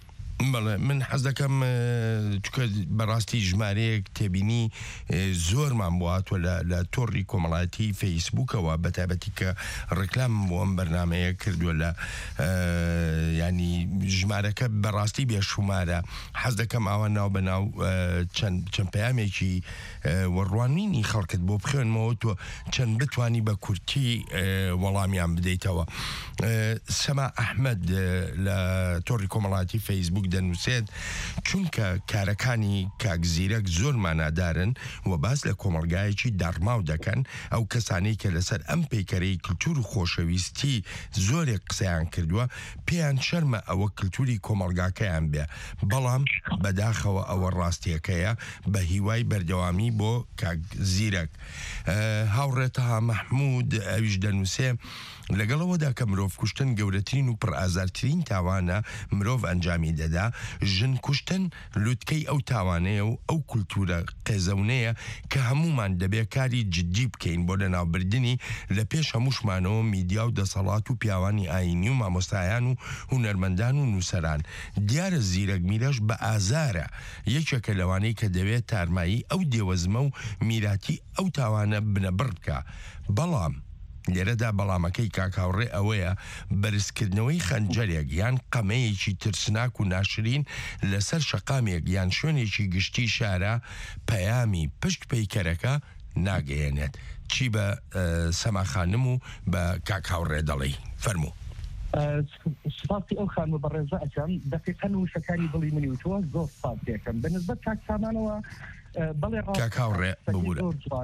بەڵێ من حەز دەکەم چکە بەڕاستی ژمارەیەک تێبینی زۆرمان بواتوە لە تۆڕی کۆمەڵایەتی فەیسبووکەوە بەتابەتی کە ڕێکلام بۆ ئەم بەرنامەیە کردووە لە ینی ژمارەکە بەڕاستی بێشومارە حەز دەکەم ئاوە ناو بەناو چەند پەیامێکی وەڕوانینی خەڵکت بۆ بخوێنمەوە تۆ چەند بتوانی بە کورتی وەڵامیان بدەیتەوە. سەما ئەحمەد لە تۆڕی کۆمەڵایەتی فەیسبووک دەنووسێت چونکە کارەکانی کاکزیرەک زۆر مانادارن و باس لە کۆمەلگایەکی داڕماو دەکەن ئەو کەسانەی کە لەسەر ئەم پەیکەرەی کللتور و خۆشەویستی زۆرێک قسەیان کردووە پێیان شەرمە ئەوە کللتوری کۆمەلگاکەیان بێ بەڵام بەداخەوە ئەوە ڕاستیەکەیە بە هیوای بەردەوامی بۆ کاکزیرەک. هاوڕێتەها مەحموود ئەویش دەنووسێ لەگەڵەوەدا کە مرۆڤ کوشتن گەورەترین و پڕئازارترین تاوانە مرۆڤ ئەنجامی دەدا ژن کوشتن لوتکەی ئەو تاوانەیە و ئەو کولتورە قێزەونەیە کە هەمومان دەبێ کاری جددی بکەین بۆ لەناوبردنی لە پێش هەمووشمانەوە میدیا و دەسەڵات و پیاوانی ئاینی و مامۆستایان و هونەرمەندان و نووسەران. دیارە زیرەک میرەش بە ئازارە یەکێکە لەوانەی کە دەوێت تارمایی ئەو دێوەزمە و میراتی ئەو تاوانە بنەبڕ بکە. بەڵام لێرەدا بەڵامەکەی کاکاوڕێ ئەوەیە بەرزکردنەوەی خەنجەرێک یان قەمەیەکی ترسناک و ناشرین لەسەر شەقامێک یان شوێنێکی گشتی شارە پەیامی پشت پەیکەرەکە ناگەیەنێت. چی بە سەماخانم و بە کاکاوڕێ دەڵێ فەرموو. سپاسی ئەو خانوە بە ڕێزە ئەەکەم دەقیقەن و شەکاری دڵی منی وتووە زۆر سپاس دێکەم بەنسبەت کاک سامانەوە بەڵێ کاکاوڕێ ببوورە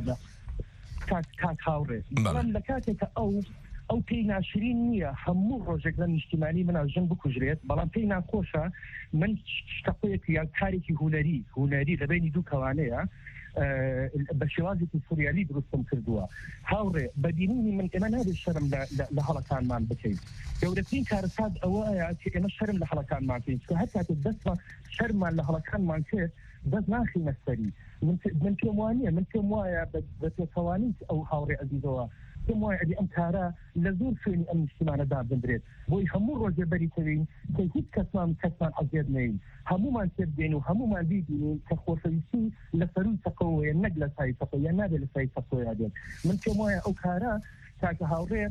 کاکاوڕێ بەڵام لە کاتێکە ئەو پێی ناشرین نییە هەموو ڕۆژێک لە نیشتیمانی منە ژن بکوژرێت بەڵام پێی ناخۆشە من شتەقەیەکی یان کارێکی هونەری لەبینی دوو کەوانەیە بە شێوازێکی سوریالی دروستم کردووە. هاوڕێ بەدینینی من ئێمە نابێت شەرم لە هەڵەکانمان بکەین. گەورەترین کارساز ئەوەیە کە ئێمە شەرم لە هەڵەکانمان بکەین کە هەر کاتێک دەستمان شەرمان لە هەڵەکانمان کرد دەست ناخینە سەری. من پێم وانە من پێم وایە بە تێکەوانیت ئەو هاوڕێ ئەزیزەوە پێم وایە ئەدی ئەم کارە لە زۆر شوێنی ئەم نیشتیمانە دابدرێت بۆی هەموو ڕۆژێ بەریتەوین کە هیچ کەسمان ئەزیێت نەین هەمومان تێبگەین و هەمومان بیبینین کە خۆشەویستی لە سەروی تەقەوەیە نەک لە سای تەقەوە یان نابێت لە سای تەقەوەیە دێت. من پێم وایە ئەو کارە کاکە هاوڕێ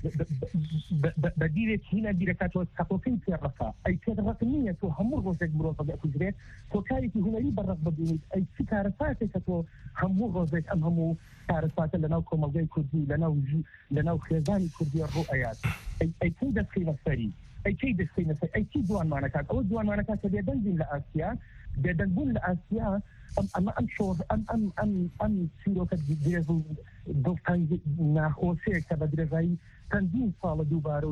بەدیرێک هینە بیرەکاتەوە تەقۆکەی پێڕەکە ئەی پێڕەکە نییە تۆ هەموو ڕۆژێک مرۆڤ بەکوژرێت تۆ کارێکی هونەری بەڕق ببینیت ئەی چی کارەساتێک کە تۆ هەموو ڕۆژێک ئەم هەموو کارەساتە لەناو کۆمەلگای کوردی لەناو خێزانی کوردی ڕوو ئەیات ئەی چی دەستکەینە سەری ئەی چی دەستکەینە سەری ئەی چی جوانمانەکات ئەوە جوانمانەکات کە بێدەنگین لە ئاسیا بێدەنگبوون لە ئاسیا ئەم شۆڕ ئەم چیرۆکە درێژ و دڵتەنگ ناخۆشەیە کە بە درێژایی چەندین ساڵە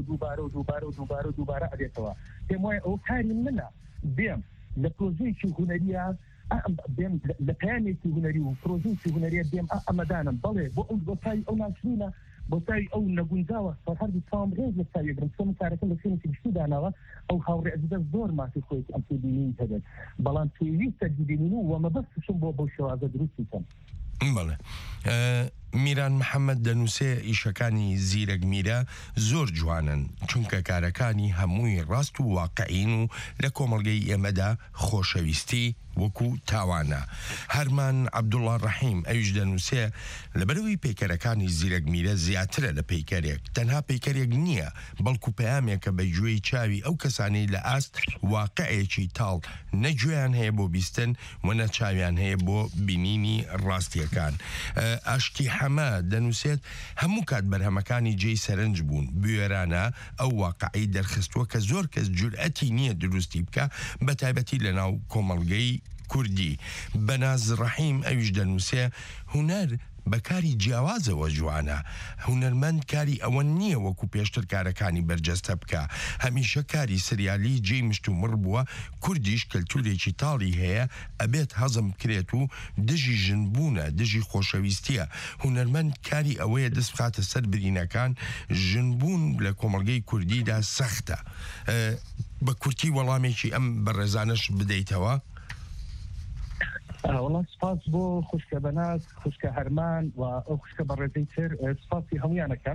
دووبارە ئەبێتەوە. پێم وایە ئەو کاری منە بێم لە پرۆژەیەکی هونەریە بێم لە پەیامێکی هونەری و پرۆژەیەکی هونەریە بێم ئەمەدانم بەڵێ بۆ تای ئەو ناشرینە بۆ تای ئەو نەگونجاوە هەردی تام ڕێز لە ساویەگرم چۆن کارەکە لە شوێنێکی گشتی داناوە ئەو هاوڕێ ئەزیدە زۆر مافی خۆیەکی ئەم تێبینین هەبێت بەڵام پێویستە بیبینین و وەمەبەستشم بۆ شێوازە دروستی کەم. بەڵێ میران محەممەد دەنووسێ ئیشەکانی زیرەک میرە زۆر جوانن چونکە کارەکانی هەمووی ڕاست و واقعین و لە کۆمەڵگەی ئێمەدا خۆشەویستی وەکو تاوانە. هەرمان عەبدوڵڵا ڕەحیم ئەویش دەنووسێ لەبەرەوەی پەیکەرەکانی زیرەک میرە زیاترە لە پەیکەرێک تەنها پەیکەرێک نییە بەڵکو پەیامێکە بە گوێی چاوی ئەو کەسانەی لە ئاست واقعەیەکی تاڵ نەگوێیان هەیە بۆ بیستن و نەچاویان هەیە بۆ بینینی ڕاستیەکان. ئاشتی حەمە دەنووسێت هەموو کات بەرهەمەکانی جێی سەرنج بوون بوێرانە ئەو واقعی دەرخستووە کە زۆر کەس جورئەتی نییە دروستی بکە بە تایبەتی لەناو کۆمەڵگەی کوردی. بەناز ڕەحیم ئەویش دەنووسێ هونەر بەکاری جیاوازەوە جوانە هونەرمەند کاری ئەوە نییە وەکو پێشتر کارەکانی بەرجەستە بکە هەمیشە کاری سریالی جێی مشت و مڕ بووە کوردیش کەلتورێکی تاڵی هەیە ئەبێت هەزم بکرێت و دژی ژنبوونە دژی خۆشەویستیە هونەرمەند کاری ئەوەیە دەست بخاتە سەر برینەکان ژنبوون لە کۆمەڵگەی کوردیدا سەختە. بە کورتی وەڵامێکی ئەم بەڕێزانش بدەیتەوە. وڵات سپاس بۆ خوشکە بەناز خوشکە هەرمان و ئەو خوشکە بە ڕێزەی تر سپاسی هەمویانەکەم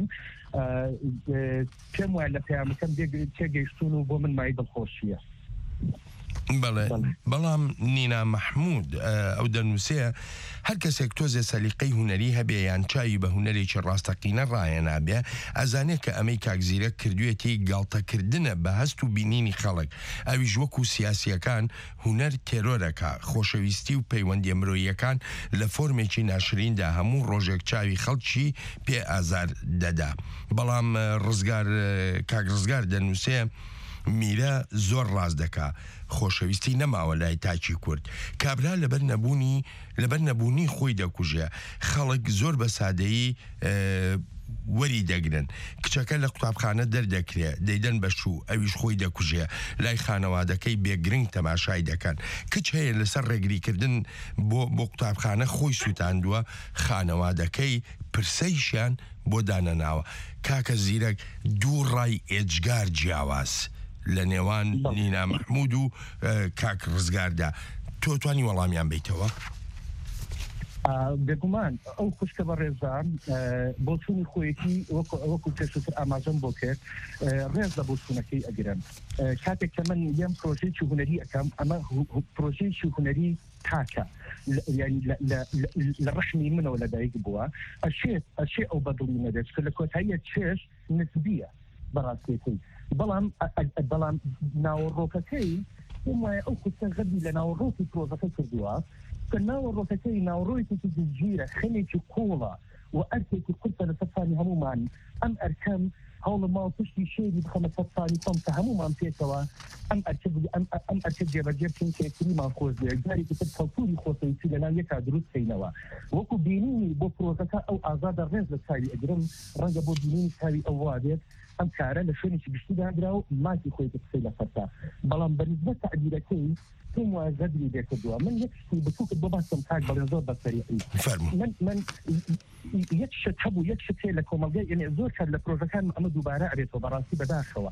پێم وایە لە پەیامەکەم تێگەیشتون و بۆ من مای دڵخۆشیە. بەڵام نینا مەحموود ئەو دەنووسێ هەر کەسێک تۆزێ سەلیقەی هونەری هەبێ یان چاوی بە هونەرێکی ڕاستەقینە ڕایەنابێ ئەزانێت کە ئەمەی کاکزیرە کردوێتی گاڵتەکردنە بە هەست و بینینی خەڵک ئەویش وەکو سیاسیەکان هونەر تێرۆرەکە خۆشەویستی و پەیوەندی مرۆییەکان لە فۆرمێکی ناشریندا هەموو ڕۆژێک چاوی خەڵکی پێ ئازار دەدا. بەڵام کاک ڕزگار دەنووسێ میرە زۆر ڕاز دەکا خۆشەویستی نەماوە لای تاکی کورد کابرا لەبەر نەبوونی خۆی دەکوژێ خەڵک زۆر بە سادەیی وەری دەگرن کچەکە لە قوتابخانە دەردەکرێ دەیدەن بە شوو ئەویش خۆی دەکوژێ لای خانەوادەکەی بێگرنگ تەماشای دەکەن کچ هەیە لەسەر ڕێگریکردن بۆ قوتابخانە خۆی سووتاندووە خانەوادەکەی پرسەیشیان بۆ دانەناوە کاکە زیرەک دوو ڕای ئێجگار جیاواز لە نێوان نینا مەحموود و کاک ڕزگاردا تۆ توانی وەڵامیان بیتەوە؟ بێگومان ئەو خوشکە بە ڕێزان بۆ چوونی خۆیەتی وەکو پێشتر ئاماژەم بۆ کرد ڕێز لە بۆ چوونەکەی ئەگرن کاتێک کە من یەم پرۆژەیەکی هونەری ئەەکەم ئەمە پرۆژەیەکی هونەری تاکە لە ڕەشمی منەوە لەدایک بووە ئەشێ ئەو بەدڵی نەدەست کە لە کۆتاییە چێش نسبیە بەڕاستێتی بەڵام ناوەڕۆکەکەی وایە ئەو خوشکە غەبی لە ناوەڕۆکی پرۆژەکە کردووە کە ناوەڕۆکەکەی ناوەڕۆیەکی جزگیرە خەلێکی کۆڵە و ئەرکێکی قورتە لە سەرفانی هەمومان ئەم ئەرکەم هەوڵە ماوە پشتی شێری بخەمە سەرفانی خۆم کە هەمومان پێکەوە ئەم ئەرکە جێبەجێ بکەین کە یەکتریمان خۆش بێ جارێکی تر کەڵتوری خۆشەویستی لەناو یەکا دروست بکەینەوە وەکو بینینی بۆ پرۆژەکە ئەو ئازادە ڕێز لە چاوی ئەگرم ڕەنگە بۆ بینینی چاوی ئەو وادێت ئەم کارە لە شوێنێکی گشتی داگرا و ماتی خۆی قسەی لەسەرتا بەڵام بەنسبەت تەعبیرەکەی تۆم وایە زەدری دێکردووە من یەک شتی بچووکت بۆ باسم کاک بەڵێن زۆر بەسەریعی من یەک شت هەبوو یەک شت هەیە لە کۆمەلگای یعنی زۆر کار لە پرۆژەکان ئەمە دووبارە ئەبێتەوە بەڕاستی بەداخەوە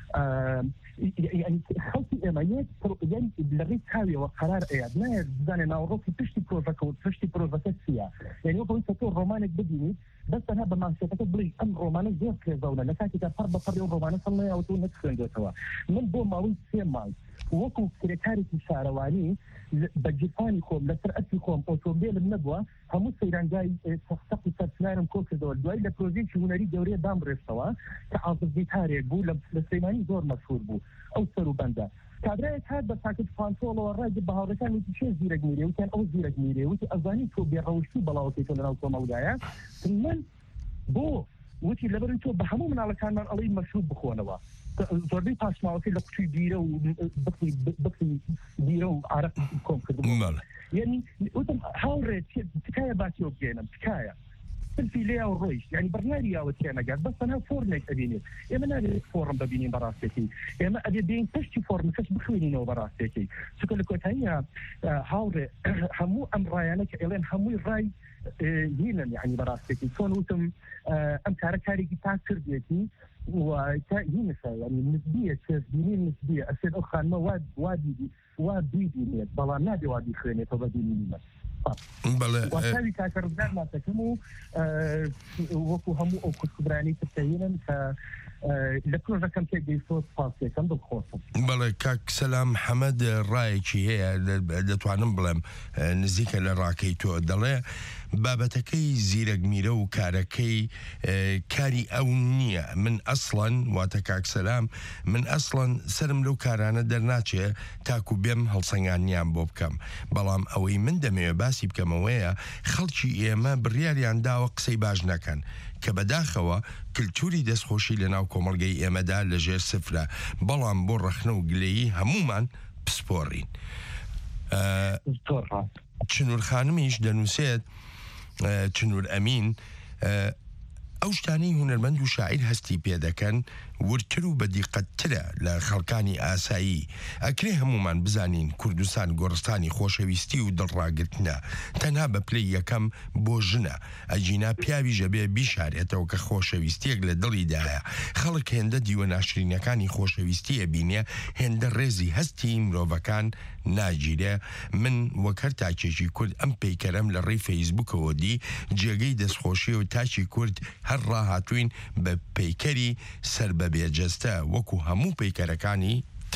خەڵکی ئێمە لە ڕێی چاویەوە قەرار ئەیاد نایە بزانێ ناوەڕۆکی پشتی پرۆژەکە و پشتی پرۆژەکە چییە یعنی وەکەوەی کە تۆ ڕۆمانێک ببینیت بەس تەنها بە ماسیەتەکە بڵی ئەم ڕۆمانە زۆر کرێزەونە لە کاتێکدا پەر بە پەڕی ئەو ڕۆمانە سەڵ نەیاوە تۆ نەتخوێندێتەوە من بۆ ماوەی 3 مانگ وەکو کرێکارێکی شارەوانی بە جیفانی خۆم لەسەر ئەسی خۆم ئۆتۆمبیلم نەبووە هەموو سەیرانگای سەختەق و سەرسنارم کۆ کردەوە دوای لە پرۆژەیەکی هونەری گەورەیە دامڕێستەوە کە ئازرگیتارێک بوو لە سلەیمانی زۆر مەشهور بوو ئەو سەر و بەندە کابرایەک هات بە تاکت فانتۆڵەوە ڕای بە هاوڕەکان وتی چێ زیرەک میرێ وتیان ئەو زیرەک میرێ وتی ئەزانی تۆ بێڕەوشتی بەڵاوەکەیتۆ لەناو کۆمەڵگایە من بۆ وتی لەبەر تۆ بە هەموو مناڵەکانمان ئەڵەی مەشروب بخۆنەوە زۆربەی پاشماوەکەی لە قوچی بیرە و بخی بیرە و عارق کۆم کردم یعنی وتم هاوڕێ تکایە باسی ئەو بگێنم تکایە سلفی لێیا و ڕۆیش یعنی بەرناری یاوە تێنەگات بەس تەنها فۆرمێک ئەبینێت ئێمە نابێت فۆرم ببینین بەڕاستێکی ئێمە ئەبێ بین پشتی فۆرمەکەش بخوێنینەوە بەڕاستێکی چونکە لە کۆتاییە هاوڕێ هەموو ئەم ڕایانە کە ئێڵێن هەمووی ڕای هینن یعنی بەڕاستێکی چۆن وتم ئەم کارە کارێکی تا کردێتی وهینسا يعني نسبية تسبينين نسبية أسير أخوان ما وادي دينيت بلا نادي وادي خينيت وبدي مينيمت وكاوي كاكر بزار ما تكمو وكو همو أو كسكبراني تبتهينا لەکۆژە کەم تێک دەیسۆ پاسێکەم دڵخۆشم بەڵێ کاک سەلام حەمەد ڕایەکی هەیە دەتوانم بڵێم نزیکە لە ڕاکەی تۆ دەڵێ بابەتەکەی زیرەک میرە و کارەکەی کاری ئەو نییە من ئەسڵەن واتە کاک سەلام من ئەسڵەن سرم لەو کارانە دەرناچێ تاکو بێم هەڵسەنگانیان بۆ بکەم بەڵام ئەوەی من دەمەوێت باسی بکەمەوەیە خەڵکی ئێمە بڕیاریان داوە قسەی باش نەکەن کە بەداخەوە کللتوری دەستخۆشی لە ناو کۆمەڵگەی ئێمەدا لەژێر سفرە بەڵام بۆ ڕەخنە و گلەیی هەمومان پسپۆڕین چنوور خانمیش دەنووسێت چنوور ئەمین ئەو شتانەی هونەرمەند و شاعیر هەستی پێ دەکەن ورتر و بەدیقەتترە لە خەڵکانی ئاسایی ئەکرێ هەمومان بزانین کوردستان گۆڕستانی خۆشەویستی و دڵڕاگرتنە تەنها بە پلەی یەکەم بۆ ژنە ئەجینا پیاوی ژەبێ بیشارێتەوە کە خۆشەویستیەک لە دڵیدایە خەڵک هێندە دیوە ناشرینەکانی خۆشەویستیە بینێ هێندە ڕێزی هەستی مرۆڤەکان ناگیرێ من وەک هەر تاکێکی کورد ئەم پەیکەرەم لە ڕێی فەیسبووکەوە دی جێگەی دەستخۆشی و تاکی کورد هەر ڕاهاتوین بە پەیکەری سەر بە بێجەستە وەکو هەموو پەیکەرەکانی تر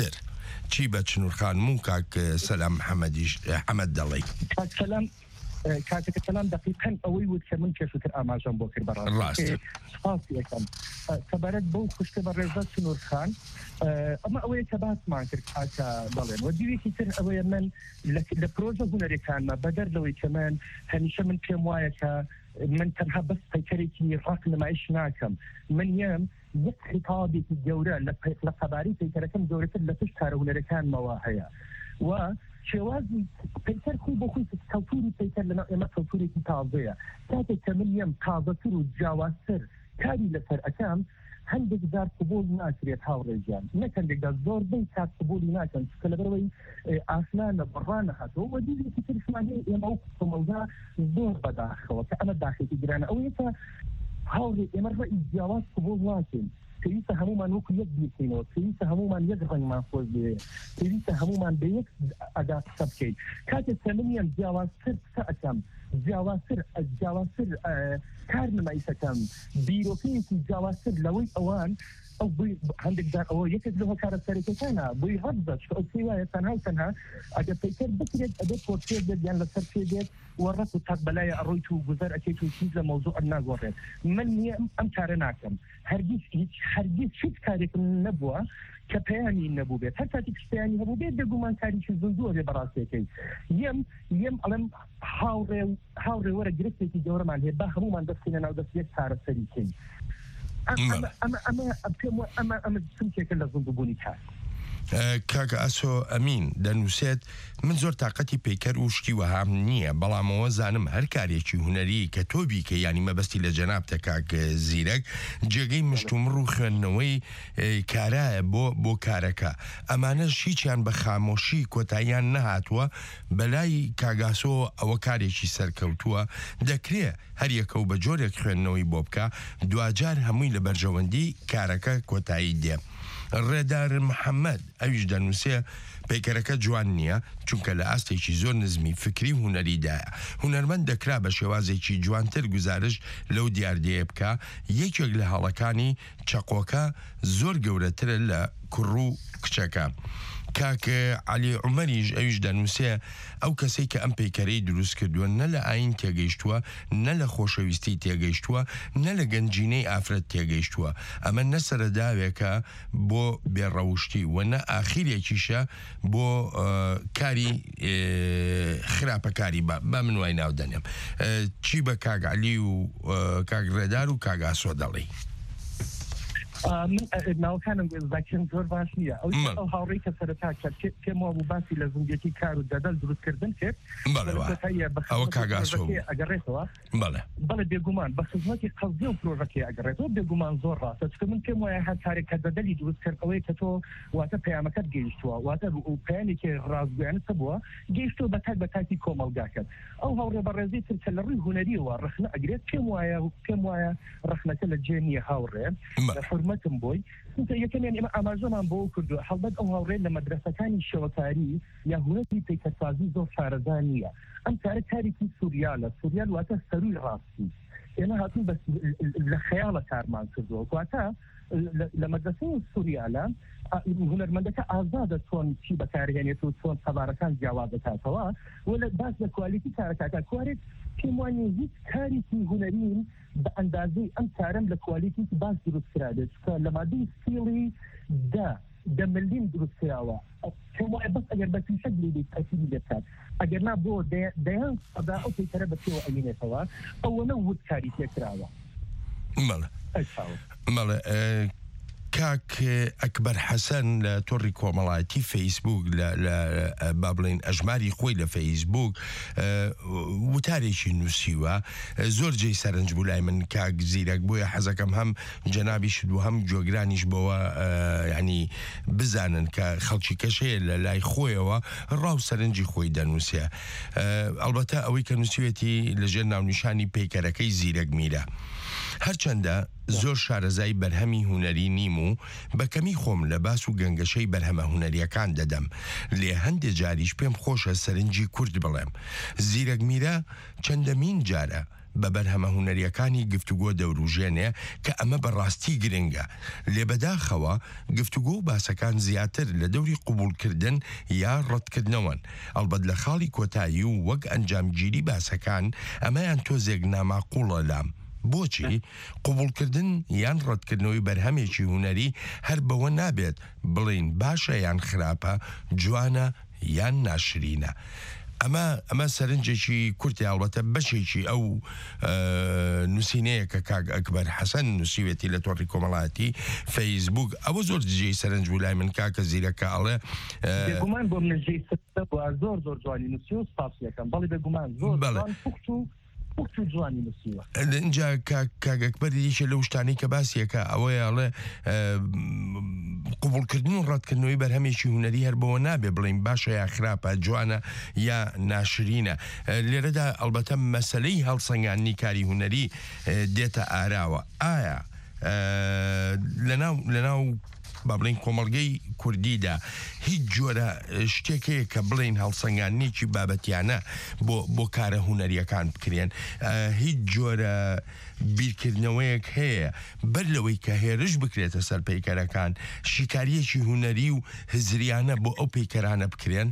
چی بە چنوورخان و کاک سەلام حەمەد دەڵێ سەلام کاتێک سەلام دقیقەن ئەوەی وت کە من پێشووتر ئاماژەم بۆ کرد بەڕاستی سپاسی یەکەم سەبارەت بەو خوشکە بە ڕێزە چنوورخان ئەمە ئەوەیە کە باسمان کرد کاکە دەڵێن و دیوێکی تر ئەوەیە من لە پرۆژە هونەرەکانمە بەدەر لەوەی کە من هەمیشە من پێم وایە کە من تەنها بەس پەیکەرێکی ڕاک نمایش ناکەم من یەم یەک خیتابێکی گەورە لە قەبارەی پەیکەرەکەم گەورەتر لە پشت کارە هونەرەکانمەوە هەیە و شێوازی پەیکەر خۆی بۆ خۆی کەڵتوری پەیکەر لەناو ئێمە کەڵتورێکی تازەیە کاتێک کە من یەم تازەتر و جیاوازتر کاری لەسەر ئەەکەم هەندێک جار قبول ناکرێت هاوڕێژیان نەک هەندێکدا زۆربەی کات قبولی ناکەن چکە لەبەرەوەی ئاسنا نەبڕان نەهاتەوە و دیوێکی ترشمان هەیە ئێمە ئەو کۆمەلگا زۆر بەداخەوە کە ئەمە داخێکی گرانە ئەوەیە کە هاوڕێ ئێمە ڕەئی جیاواز قبول ناکەین پێویستە هەمومان وەکو یەک بیرکەینەوە پێویستە هەمومان یەک ڕەنگمان خۆش بێ پێویستە هەمومان بە یەک ئەدا قسە بکەین کاتێک کە من یەم جیاوازتر قسە ئەەکەم جیاوازتر کار نمایشەکەم بیرۆکەیەکی جیاوازتر لەوەی ئەوان ئەو هەندێک جار ئەوە یەکێک لەوە کارە سەرەکیەکانە بۆی هەبدە ئەو پێی وایە تەنها ئەگەر پەیکەر بکرێت ئەبێت پۆرتێ بێت یان لەسەر پێ بێت وەڕەت و تاک بەلایە ئەڕۆیت و گوزەر ئەکەیت و چیز لە مەوزوع ناگۆڕێت من نییە ئەم کارە ناکەم هەرگیز هیچ کارێکم نەبووە کە پەیانی نەبوو بێت هەر کاتێک پەیانی هەبوو بێت دەگومان کاریشی زووە بێ بەڕاستیەکەی یەم ئەڵێم هاوڕێ وەرە گرفتێکی گەورەمان هەیە با هەمومان دەستینە ناو دەست یەک کارە سەریکەین ئەمە سمکێکە لە زندوبوونی کار کاکە ئەسۆ ئەمین دەنووسێت من زۆر تااقەتی پەیکەر و شتی وەهام نییە بەڵامەوە زانم هەر کارێکی هوەری کە تۆ بیکە ینی مەبەستی لە جەنابتە کاک زیرەک جێگەی مشتومڕ و خوێندنەوەی کارایە بۆ کارەکە ئەمانە هیچیان بە خامۆشی کۆتاییان نەهاتووە بەلای کاگاسۆ ئەوە کارێکی سەرکەوتووە دەکرێت هەر یەکە و بە جۆرێک خوێندنەوەی بۆ بکە دوجار هەمووی لە بەرژەوەندی کارەکە کۆتایی دێ ڕێدار محەممەد ئەویش دەنووسێ پەیکەرەکە جوان نییە چونکە لە ئاستێکی زۆر نزمی فکری و هوەریدایە هوەرمەند دەکرا بە شێوازێکی جوانتر گزارش لەو دیاردەیە بکە یەکێک لە هەڵەکانی چەقۆکە زۆر گەورەترە لە کوڕ و کچەکە کاکە علی عومەریش ئەویش دەنووسێ ئەو کەسەی کە ئەم پەیکەرەی دروست کردووە نە لە ئاین تێگەیشتووە نە لە خۆشەویستی تێگەیشتووە نە لە گەنجینەی ئافرەت تێگەیشتووە ئەمە نە سەرەداوێکە بۆ بێڕەوشتی و نە ئاخیرێکیشە بۆ کاری خراپەکاری بە من وای ناو دەنێم چی بە کاک علی و کاک ڕێدار و کاگاسۆ دەڵێ من ناوکانم زاکن زۆر باش نییە ئەو هاوڕێی کە سەرەتا کرد پێم وابوو باسی لە زیندگیەتی کار و دەدەل دروستکردن کرد ئەوە کاگاسۆ ئەگەڕێتەوە بەڵێ بێگومان بە خزمەتی قەزیە و پرۆژەکەی ئەگەڕێتەوە بێگومان زۆر ڕاستە چکە من پێم وایە هەر کارێک کە دەدەلی دروستکرد ئەوەیە کە تۆ واتە پەیامەکەت گەیشتووە واتە پەیامێکی ڕازگویانە بووە گەیشتۆ بە کاتی کۆمەڵگاکەت ئەو هاوڕێ بەڕێزی تر کە لە ڕووی هوەریەوە ڕخنە ئەگرێت پێم وایە ڕخنەکە لە جێ نییە هاوڕێ حرمەتم بۆی یەکەمیان ئێمە ئاماژەمان بۆ کردو هەڵبەت ئەو هاوڕێ لە مەدرسەکانی شەوەکاری یا هوەری پەیکەرسازی زۆر شارەزان نییە ئەم کارە کارێکی سوریالە سوریال واتە سەروی ڕاستی ئێمە هاتوون بەس لە خەیاڵە کارمان کردووە واتە لە مەدرسەی سوریالە هوەرمەندەکە ئازادە چۆن چی بەکارهێنێت و چۆن سەبارەکان جیاواز دەکاتەوە وە باس لە کوالیتی کارەکە کوارێت پێم وانێ هیچ کارێکی هوەرین بە ئەندازەی ئەم کارم لە کوالیتی باس دروست کرابێت لە مادەی سیڵی دەملین دروست کراوە پێم وایە بەس ئەگەر بە پیشەک لێ تەکیلی دەکات ئەگەر نا بۆ دەیان سەدا ئەو پەیکەرە بە پێوە ئەمینێتەوە ئەوە نەوت کاری تێکراوە مەڵێ کاک ئەکبەر حەسەن لە تۆڕی کۆمەڵایەتی فەیسبوک لە با بڵێن ئەژماری خۆی لە فەیسبوک وتارێکی نووسیوە زۆر جێی سەرنج بوو لای من کاک زیرەک بۆیە حەزەکەم هەم جەنابیشت و هەم جۆگرانیش بەوە ینی بزانن کە خەڵکی کەشەیە لە لای خۆیەوە ڕاو سەرنجی خۆی دەنووسێ ئەلبەتە ئەوەی کە نووسیوێتی لەژێر ناونیشانی پەیکەرەکەی زیرەک میرە هەرچەندە زۆر شارەزای بەرهەمی هوەری نیم و بەکەمی خۆم لە باس و گەنگەشەی بەرهەمە هوەریەکان دەدەم لێ هەندێک جاریش پێم خۆشە سەرنجی کورد بڵێم زیرەک میرە چەندەمین جارە بە بەرهەمە هوەریەکانی گفتوگۆ دەوروژێنێ کە ئەمە بەڕاستی گرنگە لێبەداخەوە گفتوگۆ و باسەکان زیاتر لە دەوری قوبولکردن یا ڕەتکردنەوەن ئەلبەت لە خاڵی کۆتایی و وەک ئەنجامگیری باسەکان ئەمەیان تۆزێک ناماقوڵە لام بۆچی قوبولکردن یان ڕەتکردنەوەی بەرهەمێکی هوەری هەر بەوە نابێت بڵین باشە یان خراپە جوانە یان ناشرینە ئەمە سەرنجێکی کورتی هەڵبەتە بەشێکی ئەو نووسینەیە کە کاک ئەکبەر حەسەن نووسیوێتی لە تۆڕی کۆمەڵایەتی فەیسبوک ئەوە زۆر جێی سەرنج بوو لای من کاکە زیرەکە ئەڵێ بێگومان بۆ منژەی زۆر زۆر جوانی نووسی و سپاسیەکەم بەڵێ بێگومان زۆر جوانی نووسیوە اینجا کاگەکبەر یەکێ لەو شتانی کە باسیەکە ئەوەیەڵێ قوبولکردن و ڕەتکردنەوەی بەرهەمێکی هوەری هەر بەوە نابێ بڵین باشە یا خراپە جوانە یا ناشرینە لێرەدا ئەلبەتە مەسەلەی هەڵسەنگاندنی کاری هوەری دێتە ئاراوە ئایا لەناو با بڵین کۆمەڵگەی کوردیدا هیچ جۆرە شتێکەیە کە بڵین هەڵسەنگاندنێکی بابەتیانە بۆ کارە هوەریەکان بکرێن هیچ جۆرە بیرکردنەوەیەک هەیە بەر لەوەی کە هێرش بکرێتە سەر پەیکەرەکان شیکاریەکی هوەری و هزریانە بۆ ئەو پەیکەرانە بکرێن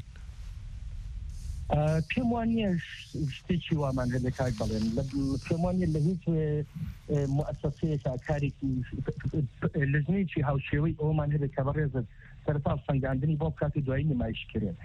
پێم وانە شتێکی وامان هەبێ کاک بڵێن پێم وانە لە هیچ مؤسسەیەکە کارێکی لەژنێکی هاوشێوەی ئەومان هەبێت کە بەڕێزت سەرتا سەنگاندنی بۆ کاتی دوایی نمایشکرێن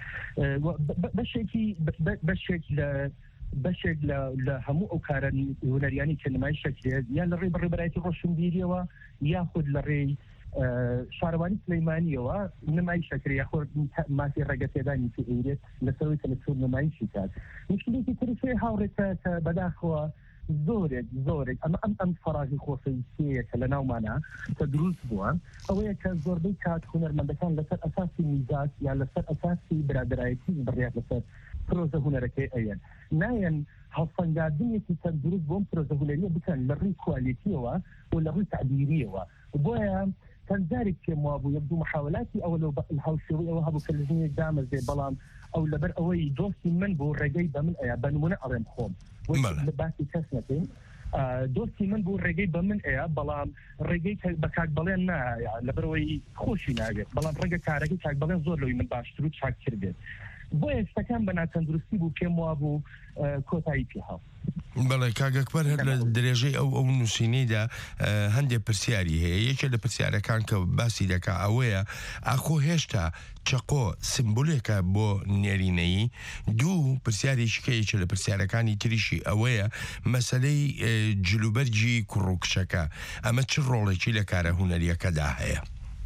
بەشێک لە هەموو ئەو کارە هوەریانی کە نمایشەکرێت یان لە ڕێی بەڕێبەرایەتی ڕۆشنبیریەوە یاخود لە ڕێی شارەوانی سلەیمانیەوە نمایشەکرێ یاخۆ مافی ڕێگەتێدانی ئەورێت لەسەرەوەی تەلەڤیزیۆن نمایشی کات مشکلێکی ترسێ هاوڕێتە کە بەداخەوە زۆرێک ئەم فەراغی خۆشەویستیەیە کە لە ناومانە کە دروست بووە ئەوەیە کە زۆربەی کات هونەرمەندەکان لەسەر ئەساسی میزات یا لەسەر ئەساسی برادرایەتی بڕیات لەسەر پرۆژە هونەرەکەی ئەیەن نایەن هەڵسەنگاندنێکی چەند دروست بۆم پرۆژە هونەریە بکەن لە ڕووی کوالیتیەوە و لە ڕووی تعبیریەوە بۆیە تەنجارێک پێم وابوو یەک دوو محاولاتی ئەوە لەو هاوشێوەی ئەوە هەبوو کە لەژنێک دامەزێ بەڵام ئەو لەبەر ئەوەی دۆستی من بۆ ڕێگەی بە من ئەیە بە نمونە ئەڵێم خۆم لە باسی کەس نەکەین دۆستی من بۆ ڕێگەی بە من ئەیە بەڵام ڕێگەی بە کاک بەڵێن نایە لەبەرەوەی خۆشی ناگێت بەڵام ڕێگە کارەکەی کاک بەڵێن زۆر لەوەی من باشتر و چاکتر بێت بۆ ئێستەکان بە ناتەندروستی بوو پێم وابوو کۆتایی پێهاو بەڵێ کاگەکبەر هەر لە درێژەی ئەو نووسینەیدا هەندێک پرسیاری هەیە یەکێ لە پرسیارەکان کە باسی دەکا ئەوەیە ئاخۆ هێشتا چەقۆ سمبولێکە بۆ نێرینەیی دوو پرسیارێکیکە لە پرسیارەکانی تریشی ئەوەیە مەسەلەی جلوبەرجی کوڕوکشەکە ئەمە چ ڕۆڵێکی لە کارە هوەریەکەدا هەیە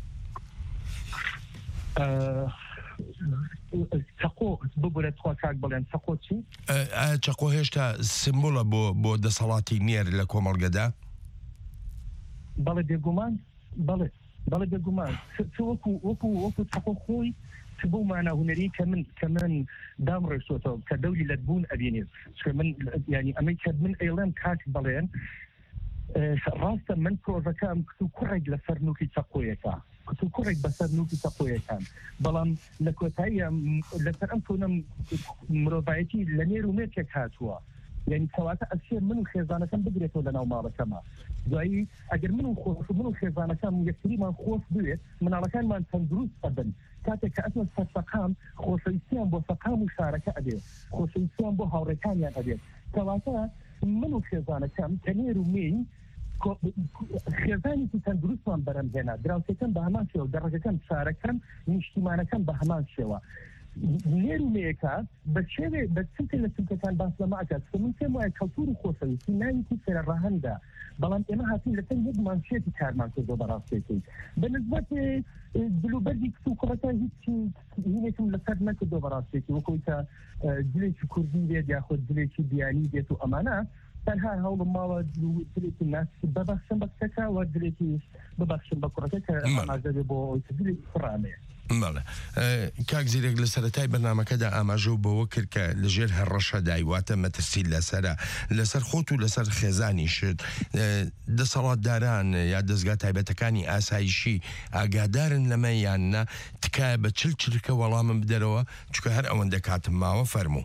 چەقۆ ببرێت خوا کاک بڵێن چەقۆ چی؟ چەقۆ هێشتا سمبولە بۆ دەسەڵاتی نێر لە کۆمەڵگەدا؟ بەڵێ بێگومان بەڵێ بێگومان وەکو چەقۆ خۆی بۆ مانە هوەری کە من دام ڕێسۆتەوە کە دەوری لەتبوون ئەبینێت من ینی ئەمەی کە من ئەیڵێم کاک بڵێن ڕاستە من پرۆژەکەم کتو کوڕێک لەسەر نوکی چەقۆیەکە کتو کوڕێک بەسەر نوکی چەقۆیەکان بەڵام لە کۆتاییە لەسەر ئەم کۆنم مرۆڤایەتی لە نێر و مێرکێک هاتووە یعنی کەواتە ئەسێ من و خێزانەکەم بگرێتەوە لە ناو ماڵەکەمە دوایی ئەگەر من و خێزانەکەم یەکتریمان خۆش بوێت مناڵەکانمان تەندروست ئەبن کاتێک کە ئەتمە سەر سەقام خۆشەویستیان بۆ سەقام و شارەکە ئەبێت خۆشەویستیان بۆ هاوڕێکانیان ئەبێت کەواتە من و خێزانەکەم کە نێر و مێی خێزانێکی تەندروستمان بەرەمهێنا دراوسەکەم بە هەمان شێوە دەڕەکەکەم شارەکەم نیشتیمانەکەم بە هەمان شێوە نێر و مێیەکە بە چونکە لە چونکەکان باس لەمە ئەکات من پێم وایە کەڵتور و خۆشەویستی ناویکی سەرە ڕاهەندا بەڵام ئێمە هاتین لەسەر یەک مانچێتی کارمان کردۆ بەڕاستێکی بەنسبەت دلوبەردی کچ و کوڕەکە هیچی هینێکم لەسەر نەکردۆ بەڕاستێکی وەکەوەی کە دلێکی کوردی بێت یاخۆ دلێکی بیانی بێت و ئەمانە تەنها هەوڵم ماوە دلێکی ناس ببەخشم بە کچەکە و دلێکی ببەخشم بە کوڕەکە کە ئاماژە بێ بۆ ئەوەی کە دلێکی کوڕامەیە بەڵێ کاک زیرێک لە سەرەتای بەرنامەکەدا ئاماژە بەوە کرد کە لەژێر هەرڕەشە دایواتە مەترسی لەسەر خۆت و لەسەر خێزانی شت دەسەڵاتداران یا دەستگا تایبەتەکانی ئاسایشی ئاگادارن لەمە یاننا تکایە بە چرکە وەڵامم بدەرەوە چکە هەر ئەوەندە کاتم ماوە فەرموو.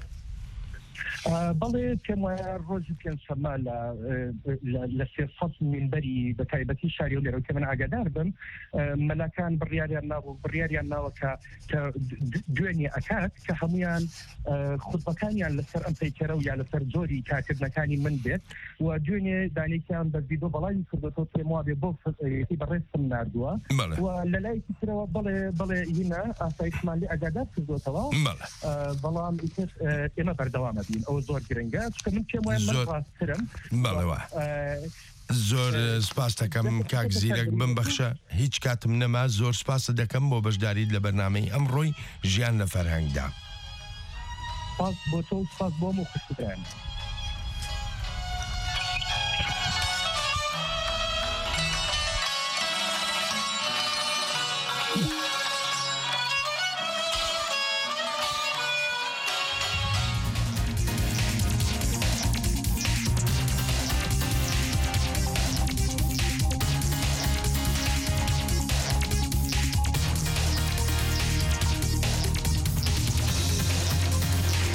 بەڵێ پێم وایە ڕۆژی پێنجشەممە لە 300 منبەری بە تایبەتی شاری و لێرە کە من ئاگادار بم مەلاکان بڕیاریان ناوە کە دوێنێ ئەکات کە هەمویان خوتبەکانیان لەسەر ئەم پەیکەرە و یا لەسەر جۆری کارکردنەکانی من بێت و دوێنێ دانێکیان بەزیدۆ بەڵاوی کردەوە پێم وابێ بۆ بەڕێستم نردووە و لە لایەکی ترەوە بڵێ هینە ئاسایشمان لێ ئاگادار کردوتەوە بەڵام ئێمە بەردەوامە بین ئەوە زۆر گرنگە چکە من پێم وایە من ڕاستترم. بەڵێوە زۆر سپاس دەکەم کاک زیرەک بمبەخشە هیچ کاتم نەما زۆر سپاسە دەکەم بۆ بەشداریت لە بەرنامەی ئەمڕۆی ژیان لە فەرهەنگدا. سپاس بۆ تۆ سپاس بۆم و خوشتران.